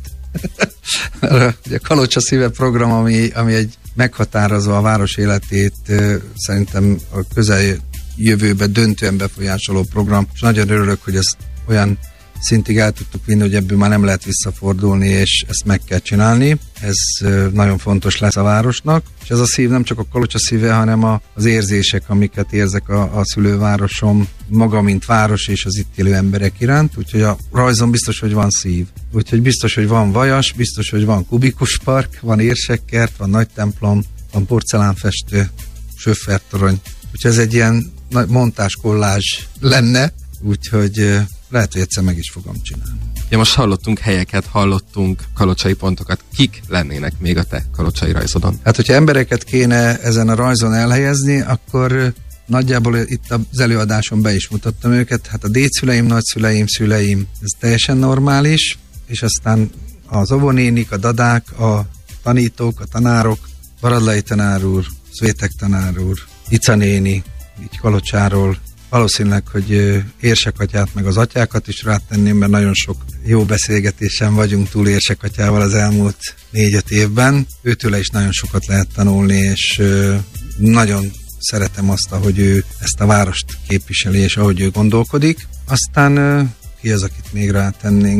Ugye a Kalocsa szíve program, ami, ami egy meghatározva a város életét, szerintem a közeljövőben döntően befolyásoló program, és nagyon örülök, hogy ezt olyan szintig el tudtuk vinni, hogy ebből már nem lehet visszafordulni, és ezt meg kell csinálni. Ez nagyon fontos lesz a városnak, és ez a szív nem csak a Kalocsa szíve, hanem a, az érzések, amiket érzek a, a szülővárosom, maga, mint város és az itt élő emberek iránt, úgyhogy a rajzon biztos, hogy van szív. Úgyhogy biztos, hogy van vajas, biztos, hogy van kubikus park, van érsekkert, van nagy templom, van porcelánfestő, Söffertorony. Úgyhogy ez egy ilyen montázskollázs lenne, úgyhogy lehet, hogy egyszer meg is fogom csinálni. Ja, most hallottunk helyeket, hallottunk kalocsai pontokat. Kik lennének még a te kalocsai rajzodon? Hát, hogyha embereket kéne ezen a rajzon elhelyezni, akkor nagyjából itt az előadáson be is mutattam őket. Hát a dédszüleim, nagyszüleim, szüleim, ez teljesen normális, és aztán az óvonénik, a dadák, a tanítók, a tanárok, Baradlai tanár úr, Szvétek tanár úr, Ica néni, így Kalocsáról. Valószínűleg, hogy Érsekatyát meg az atyákat is rátenném, mert nagyon sok jó beszélgetésen vagyunk túl Érsekatyával az elmúlt négy-öt évben. Őtőle is nagyon sokat lehet tanulni, és nagyon szeretem azt, ahogy ő ezt a várost képviseli, és ahogy ő gondolkodik. Aztán ki az, akit még rátennénk?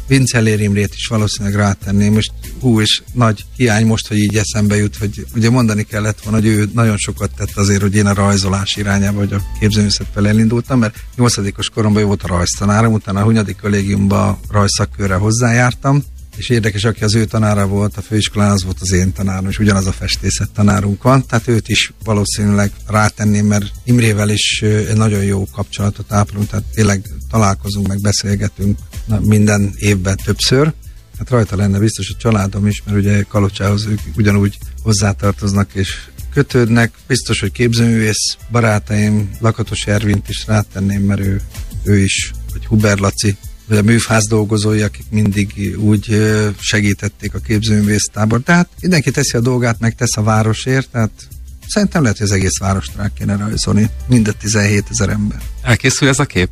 Vincellér Imrét is valószínűleg rátenném, most hú, és nagy hiány most, hogy így eszembe jut, hogy ugye mondani kellett volna, hogy ő nagyon sokat tett azért, hogy én a rajzolás irányába, vagy a képzőművészet felé elindultam, mert nyolcadikos koromban ő volt a rajztanárom, utána a Hunyadi Kollégiumban rajzszakkörre hozzájártam, és érdekes, aki az ő tanára volt a főiskolán, az volt az én tanárom, és ugyanaz a festészet tanárunk van, tehát őt is valószínűleg rátenném, mert Imrével is egy nagyon jó kapcsolatot ápolunk, tehát tényleg találkozunk, meg beszélgetünk minden évben többször. Hát rajta lenne biztos a családom is, mert ugye Kalocsához ők ugyanúgy hozzátartoznak és kötődnek. Biztos, hogy képzőművész barátaim, Lakatos Ervint is rátenném, mert ő, ő is, vagy Huber Laci, vagy a műfház dolgozói, akik mindig úgy segítették a képzőművész tábor. Tehát mindenki teszi a dolgát, meg tesz a városért, tehát szerintem lehet, hogy az egész várost rá kéne rajzolni. Mind a tizenhét ezer ember. Elkészül ez a kép?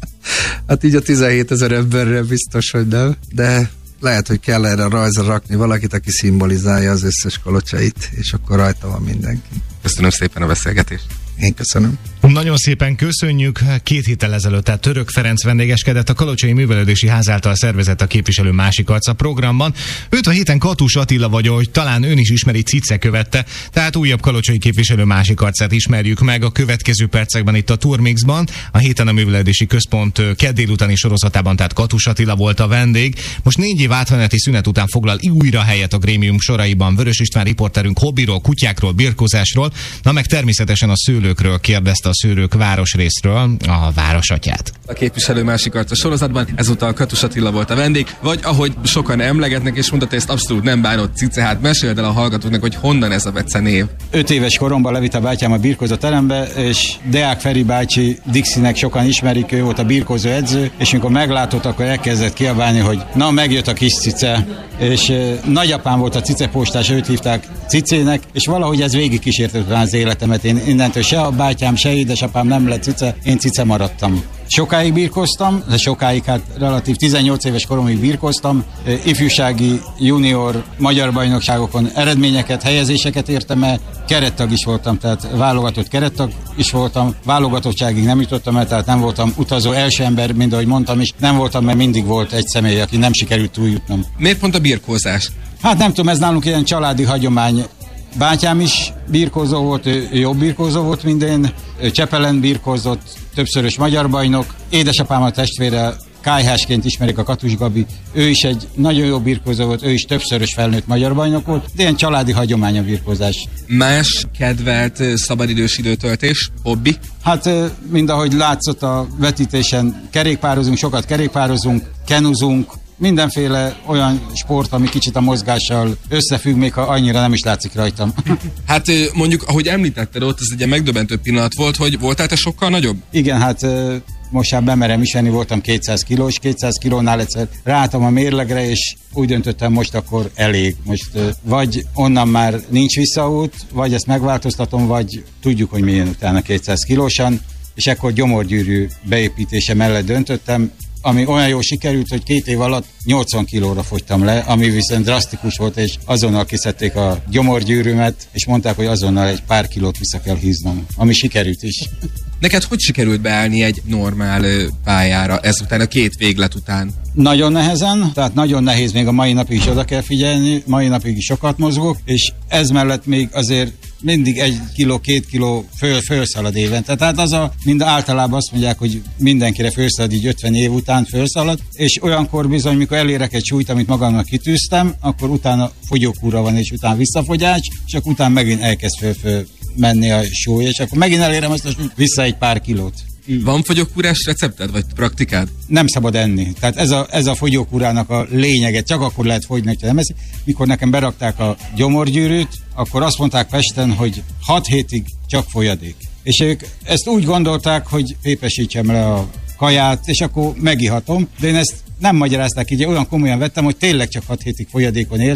Hát így a tizenhét ezer emberre biztos, hogy nem, de lehet, hogy kell erre a rajzra rakni valakit, aki szimbolizálja az összes kalocsait, és akkor rajta van mindenki. Köszönöm szépen a beszélgetést. Én köszönöm. Nagyon szépen köszönjük. Két héttel ezelőtt, tehát Török Ferenc vendégeskedett a Kalocsai Művelődési Ház által szervezett a Képviselő Másik Arca programban. Őt a héten Katus Attila, vagy ahogy talán ön is ismeri, Cice követte, tehát újabb Kalocsai Képviselő Másik Arcát ismerjük meg a következő percekben itt a Turmixban. A héten a Művelődési Központ kedd délutáni sorozatában, tehát Katus Attila volt a vendég. Most négy év átmeneti szünet után foglal újra helyet a grémium soraiban. Vörös István riporterünk hobbiról, kutyákról, birkózásról, na meg természetesen a szőlőkről kérdezte a Szőlők városrészről a városatyát. A Képviselő Másik Arca sorozatban ezúttal Katus Attila volt a vendég, vagy ahogy sokan emlegetnek, és mondta, ezt abszolút nem bánott, Cice, hát meséld el a hallgatóknak, hogy honnan ez a becenév. Öt éves koromban levitt a bátyám a birkózó terembe, és Deák Feri bácsi, Dixinek sokan ismerik, ő volt a birkózó edző, és amikor meglátott, akkor elkezdett kiabálni, hogy na, megjött a kis Cice, és e, nagyapám volt a Cice postás, őt hívták Cicének, és valahogy ez végig kísértett az életemet. Én innentől se a bátyám, se édesapám nem lett Cice, én Cice maradtam. Sokáig birkoztam, de sokáig, hát relatív tizennyolc éves koromig birkoztam, ifjúsági, junior, magyar bajnokságokon eredményeket, helyezéseket értem el, kerettag is voltam, tehát válogatott kerettag is voltam, válogatottságig nem jutottam el, tehát nem voltam utazó első ember, mint ahogy mondtam is, nem voltam, mert mindig volt egy személy, aki nem sikerült túljutnom. Miért pont a birkózás? Hát nem tudom, ez nálunk ilyen családi hagyomány. Bátyám is birkózó volt, ő jobb birkózó volt, mint én, ő Csepelen birkózott, többszörös magyar bajnok, édesapám a testvére kályhásként ismerik, a Katus Gabi, ő is egy nagyon jó birkózó volt, ő is többszörös felnőtt magyar bajnok volt, de ilyen családi hagyomány a birkózás. Más kedvelt szabadidős időtöltés, hobbi? Hát mind ahogy látszott a vetítésen, kerékpározunk, sokat kerékpározunk, kenuzunk, mindenféle olyan sport, ami kicsit a mozgással összefügg, még ha annyira nem is látszik rajtam. Hát mondjuk, ahogy említetted ott, ez egy megdöbbentő pillanat volt, hogy voltál te sokkal nagyobb? Igen, hát most már bemerem ismerni, voltam kétszáz kilós, kétszáz kilónál egyszer ráálltam a mérlegre, és úgy döntöttem, most akkor elég. Most vagy onnan már nincs visszaút, vagy ezt megváltoztatom, vagy tudjuk, hogy milyen utána kétszáz kilósan, és akkor gyomorgyűrű beépítése mellett döntöttem, ami olyan jól sikerült, hogy két év alatt nyolcvan kilóra fogytam le, ami viszont drasztikus volt, és azonnal kiszedték a gyomorgyűrűmet, és mondták, hogy azonnal egy pár kilót vissza kell híznom, ami sikerült is. Neked hogy sikerült beállni egy normál pályára ezután, a két véglet után? Nagyon nehezen, tehát nagyon nehéz, még a mai napig is oda kell figyelni, mai napig is sokat mozgok, és ez mellett még azért mindig egy kiló, két kiló föl, fölszalad évente. Tehát az a, mind általában azt mondják, hogy mindenkire fölszalad így ötven év után fölszalad, és olyankor bizony, mikor elérek egy súlyt, amit magamnak kitűztem, akkor utána fogyókúra van, és utána visszafogyás, és akkor utána megint elkezd föl, föl menni a súly, és akkor megint elérem azt a súlyt, vissza egy pár kilót. Van fogyókúrás recepted, vagy praktikád? Nem szabad enni. Tehát ez a, ez a fogyókúrának a lényege, csak akkor lehet fogyni, hogyha nem eszik. Mikor nekem berakták a gyomorgyűrűt, akkor azt mondták Pesten, hogy hat hétig csak folyadék. És ők ezt úgy gondolták, hogy pépesítsem le a kaját, és akkor megihatom, de én ezt nem magyarázták így, olyan komolyan vettem, hogy tényleg csak hat hétig folyadékon éltem,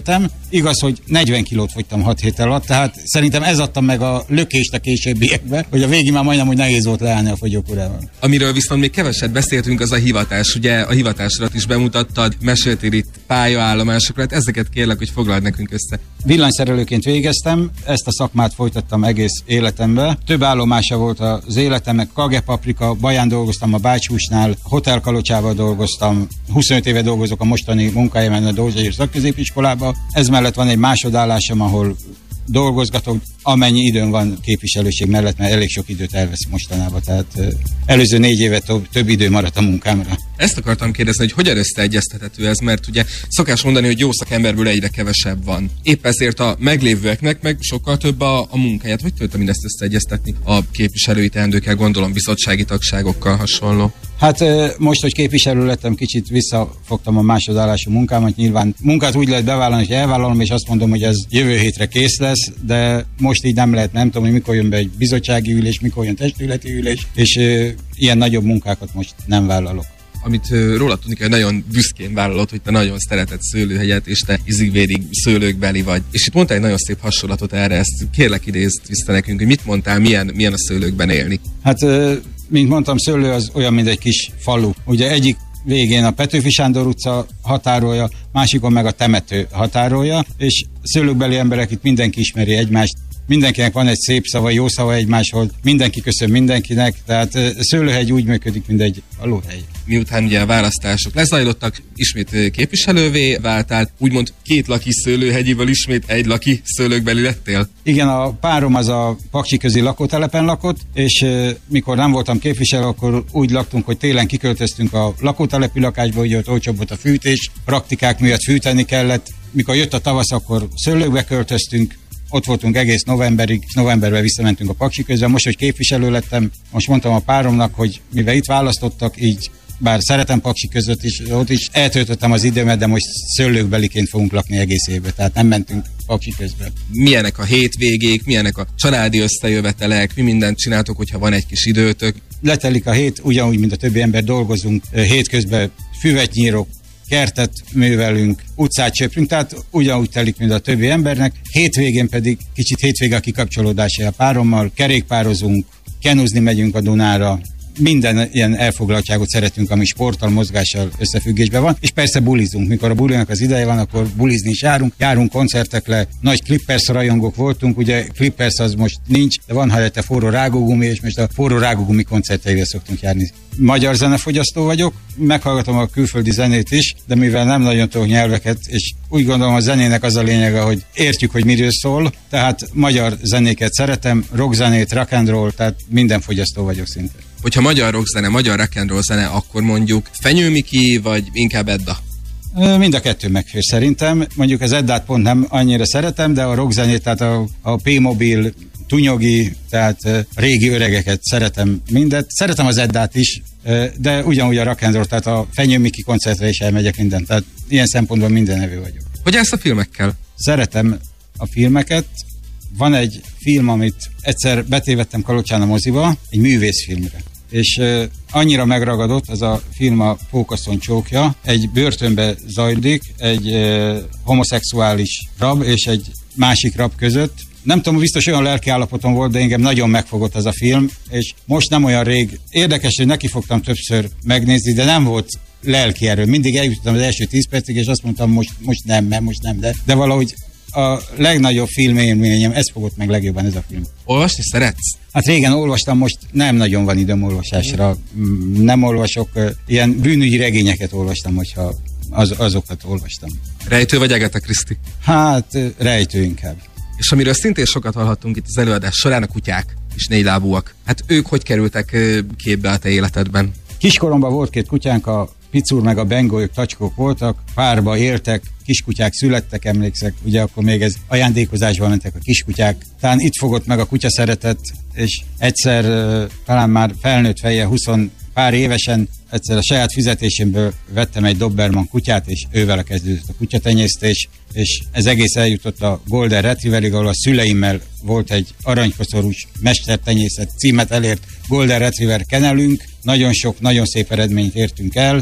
Igaz, hogy negyven kilót fogytam hat hét alatt, tehát szerintem ez adta meg a lökést a későbbiekben, hogy a végig már majdnem, hogy nehéz volt leállni a fogyókúrával. Amiről viszont még keveset beszéltünk, az a hivatás. Ugye a hivatásodat is bemutattad, meséltél itt pályaállomásokat, ezeket kérlek, hogy foglald nekünk össze. Villanyszerelőként végeztem, ezt a szakmát folytattam egész életemben. Több állomása volt az életemnek, Kage Paprika, Baján dolgoztam a Bácshúsnál, Hotel Kalocsával dolgoztam, huszonöt éve dolgozok a mostani munkájában a Dózsa szakközépiskolában. Ez mellett van egy másodállásom, ahol dolgozgatok, amennyi időm van képviselőség mellett, mert elég sok időt elvesz mostanában, tehát előző négy éve több, több idő maradt a munkámra. Ezt akartam kérdezni, hogy hogyan összeegyeztethető ez, mert ugye szokás mondani, hogy jó szakemberből egyre kevesebb van. Épp ezért a meglévőeknek meg sokkal több a, a munkáját. Hogy tudta mindezt összeegyeztetni a képviselői teendőkkel, gondolom bizottsági tagságokkal hasonló? Hát most, hogy képviselő lettem, kicsit visszafogtam a másodállású munkámat. Nyilván munkát úgy lehet bevállalni, hogy elvállalom, és azt mondom, hogy ez jövő hétre kész lesz, de most így nem lehet, nem tudom, hogy mikor jön be egy bizottsági ülés, mikor jön testületi ülés, és e, ilyen nagyobb munkákat most nem vállalok. Amit uh, róla tudni kell, hogy nagyon büszkén vállalod, hogy te nagyon szereted szőlőhegyet, és te izig-vérig szőlőkbeli vagy. És itt mondtál egy nagyon szép hasonlatot erre, ezt kérlek idézd vissza nekünk, hogy mit mondtál, milyen, milyen a szőlőkben élni. Hát, mint mondtam, Szőlő az olyan, mint egy kis falu. Ugye egyik végén a Petőfi Sándor utca határolja, másikon meg a temető határolja, és szőlőkbeli emberek itt mindenki ismeri egymást, mindenkinek van egy szép szava, jó szava egymáshoz, mindenki köszön mindenkinek, tehát Szőlőhegy úgy működik, mint egy alóhely. Miután ugye a választások lezajlottak, ismét képviselővé váltál, úgymond két laki Szőlőhegyiből ismét egy laki szőlőkbeli lettél? Igen, a párom az a Paksiközi lakótelepen lakott, és e, mikor nem voltam képviselő, akkor úgy laktunk, hogy télen kiköltöztünk a lakótelepi lakásba, ugye ott olcsóbb volt a fűtés, praktikák miatt fűteni kellett. Mikor jött a tavasz, akkor szőlőkbe költöztünk, ott voltunk egész novemberig, novemberben visszamentünk a Paksiközbe. Most, hogy képviselő lettem, most mondtam a páromnak, hogy mivel itt választottak, így bár szeretem Paksi között is, ott is eltöltöttem az időmet, de most szőlőkbeliként fogunk lakni egész évben, tehát nem mentünk Paksi közbe. Milyenek a hétvégék, milyenek a családi összejövetelek, mi mindent csináltok, hogyha van egy kis időtök? Letelik a hét, ugyanúgy, mint a többi ember dolgozunk, hétközben füvet nyírok, kertet művelünk, utcát söprünk, tehát ugyanúgy telik, mint a többi embernek. Hétvégén pedig kicsit hétvége a kikapcsolódása a párommal, kerékpározunk, kenuzni megyünk a Dunára, minden ilyen elfoglaltságot szeretünk, ami sporttal, mozgással összefüggésben van, és persze bulizunk. Mikor a bulinak az ideje van, akkor bulizni is járunk, járunk koncertekre, nagy Clippers rajongók voltunk, ugye Clippers az most nincs, de van helyette forró rágógumi, és most a forró rágógumi koncerteire szoktunk járni. Magyar zenefogyasztó vagyok, meghallgatom a külföldi zenét is, de mivel nem nagyon tudok nyelveket, és úgy gondolom, a zenének az a lényege, hogy értjük, hogy miről szól, tehát magyar zenéket szeretem, rockzenét, rock and roll, tehát minden fogyasztó vagyok szinte. Hogyha magyar rockzene, magyar rock and roll zene, akkor mondjuk Fenyő Miki, vagy inkább Edda? Mind a kettő megfér szerintem. Mondjuk az Eddát pont nem annyira szeretem, de a rockzenét, tehát a, a P-Mobil, Tunyogi, tehát a régi öregeket szeretem mindet. Szeretem az Eddát is, de ugyanúgy a rock and roll, tehát a Fenyő Miki koncertre is elmegyek mindent. Tehát ilyen szempontból mindenevő vagyok. Hogy ezt a filmekkel? Szeretem a filmeket. Van egy film, amit egyszer betévettem Kalocsán a moziba, egy művészfilmre. És uh, annyira megragadott, az a film a Pókasszony csókja, egy börtönbe zajlik, egy uh, homoszexuális rab és egy másik rab között. Nem tudom, biztos olyan lelkiállapotom volt, de engem nagyon megfogott ez a film, és most nem olyan rég. Érdekes, hogy neki fogtam többször megnézni, de nem volt lelki erő. Mindig eljutottam az első tíz percig, és azt mondtam, most, most nem, mert most nem, de, de valahogy a legnagyobb filmélményem, ez fogott meg legjobban, ez a film. Olvasni szeretsz? Hát régen olvastam, most nem nagyon van időm olvasásra. Nem olvasok, ilyen bűnügyi regényeket olvastam, hogyha az, azokat olvastam. Rejtő vagy Agatha Christie? Hát rejtő inkább. És amiről szintén sokat hallhattunk itt az előadás során, a kutyák és négylábúak. Hát ők hogy kerültek képbe a te életedben? Kiskoromban volt két kutyánk, a Picur meg a Bengo, ők tacskók voltak, párba éltek, kiskutyák születtek, emlékszek, ugye akkor még ez ajándékozásban mentek a kiskutyák. Talán itt fogott meg a kutya szeretet, és egyszer talán már felnőtt feje, huszon pár évesen, egyszer a saját fizetésemből vettem egy Doberman kutyát, és ővel kezdődött a kutyatenyésztés, és ez egész eljutott a Golden Retrieverig, ahol a szüleimmel volt egy aranykoszorús mestertenyészet címet elért Golden Retriever kenelünk. Nagyon sok, nagyon szép eredményt értünk el,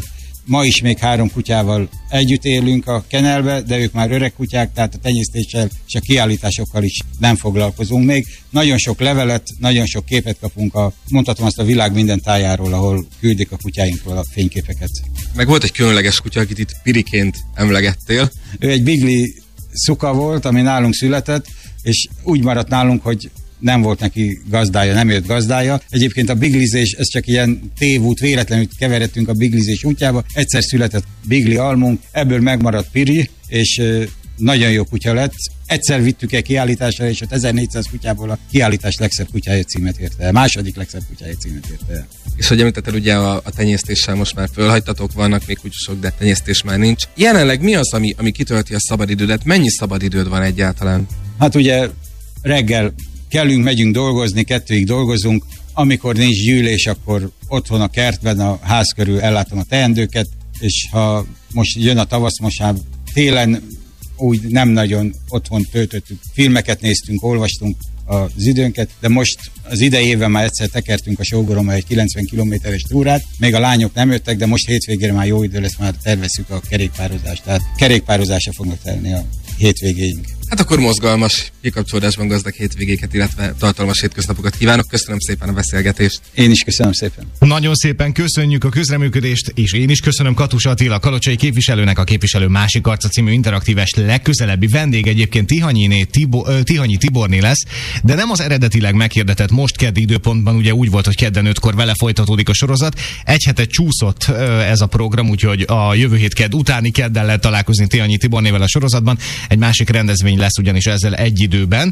ma is még három kutyával együtt élünk a kennelbe, de ők már öreg kutyák, tehát a tenyésztéssel és a kiállításokkal is nem foglalkozunk még. Nagyon sok levelet, nagyon sok képet kapunk a, mondhatom azt, a világ minden tájáról, ahol küldik a kutyáinkról a fényképeket. Meg volt egy különleges kutya, akit itt Piriként emlegettél. Ő egy bigli szuka volt, ami nálunk született, és úgy maradt nálunk, hogy nem volt neki gazdája, nem jött gazdája. Egyébként a biglizés, ez csak ilyen tévút, véletlenül keveredtünk a biglizés útjába. Egyszer született bigli almunk, ebből megmaradt Piri, és ö, nagyon jó kutya lett. Egyszer vittük el kiállításra, és ott ezernégyszáz kutyából a kiállítás legszebb kutyája címet érte el. Második legszebb kutyája címet érte el. És hogy említetted, ugye a, a tenyésztéssel most már fölhagytatok, vannak még kutyusok, de tenyésztés már nincs. Jelenleg mi az, ami, ami kitölti a szabadidődet? Mennyi szabadidőd van egyáltalán? Hát ugye reggel kellünk, megyünk dolgozni, kettőig dolgozunk, amikor nincs gyűlés, akkor otthon a kertben, a ház körül ellátom a teendőket, és ha most jön a tavasz, most már télen úgy nem nagyon otthon töltöttük, filmeket néztünk, olvastunk az időnket, de most az idei évben már egyszer tekertünk a sógorommal egy kilencven kilométeres túrát, még a lányok nem jöttek, de most hétvégére már jó idő lesz, már tervezzük a kerékpározást, tehát kerékpározásra fognak telni a hétvégéink. Hát akkor mozgalmas, kikapcsolódásban gazdag hétvégéket, illetve tartalmas hétköznapokat kívánok. Köszönöm szépen a beszélgetést. Én is köszönöm szépen. Nagyon szépen köszönjük a közreműködést, és én is köszönöm Katus Attila, kalocsai képviselőnek, a Képviselő Másik Arca című interaktíves legközelebbi vendég egyébként Tihanyiné, Tibor, Tihanyi Tiborné lesz, de nem az eredetileg meghirdetett most keddi időpontban, ugye úgy volt, hogy kedden ötkor vele folytatódik a sorozat. Egy hetet csúszott ez a program, úgyhogy a jövő hét kedd utáni kedden lehet találkozni Tihanyi Tibornével a sorozatban. Egy másik rendezvény lesz ugyanis ezzel egy időben.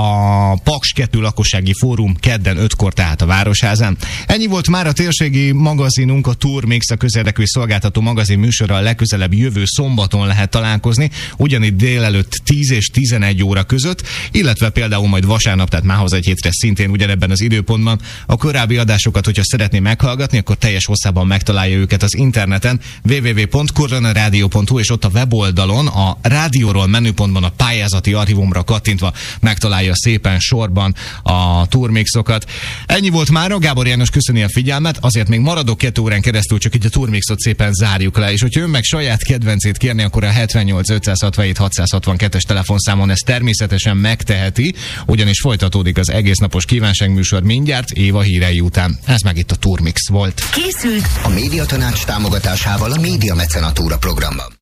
A Paks kettő lakossági fórum kedden ötkor, tehát a Városházán. Ennyi volt már a térségi magazinunk, a Turmix, a közérdekű szolgáltató magazin műsorra a legközelebb jövő szombaton lehet találkozni, ugyanitt délelőtt tíz és tizenegy óra között, illetve például majd vasárnap, tehát mához egy hétre szintén ugyanebben az időpontban. A korábbi adásokat, hogyha szeretné meghallgatni, akkor teljes hosszában megtalálja őket az interneten, double-u double-u double-u pont koronaradio pont hu, és ott a weboldalon a rádióról menüpontban a pályázati archívumra kattintva megtalálja szépen sorban a Turmixokat. Ennyi volt mára, Gábor János köszöni a figyelmet, azért még maradok két órán keresztül, csak így a Turmixot szépen zárjuk le, és hogyha ön meg saját kedvencét kérni, akkor a hetvennyolc ötszázhatvanhét hatszázhatvankettes telefonszámon ezt természetesen megteheti, ugyanis folytatódik az egésznapos kívánságműsor mindjárt Éva hírei után. Ez meg itt a Turmix volt. Készült A Médiatanács támogatásával a Média Mecenatúra programban.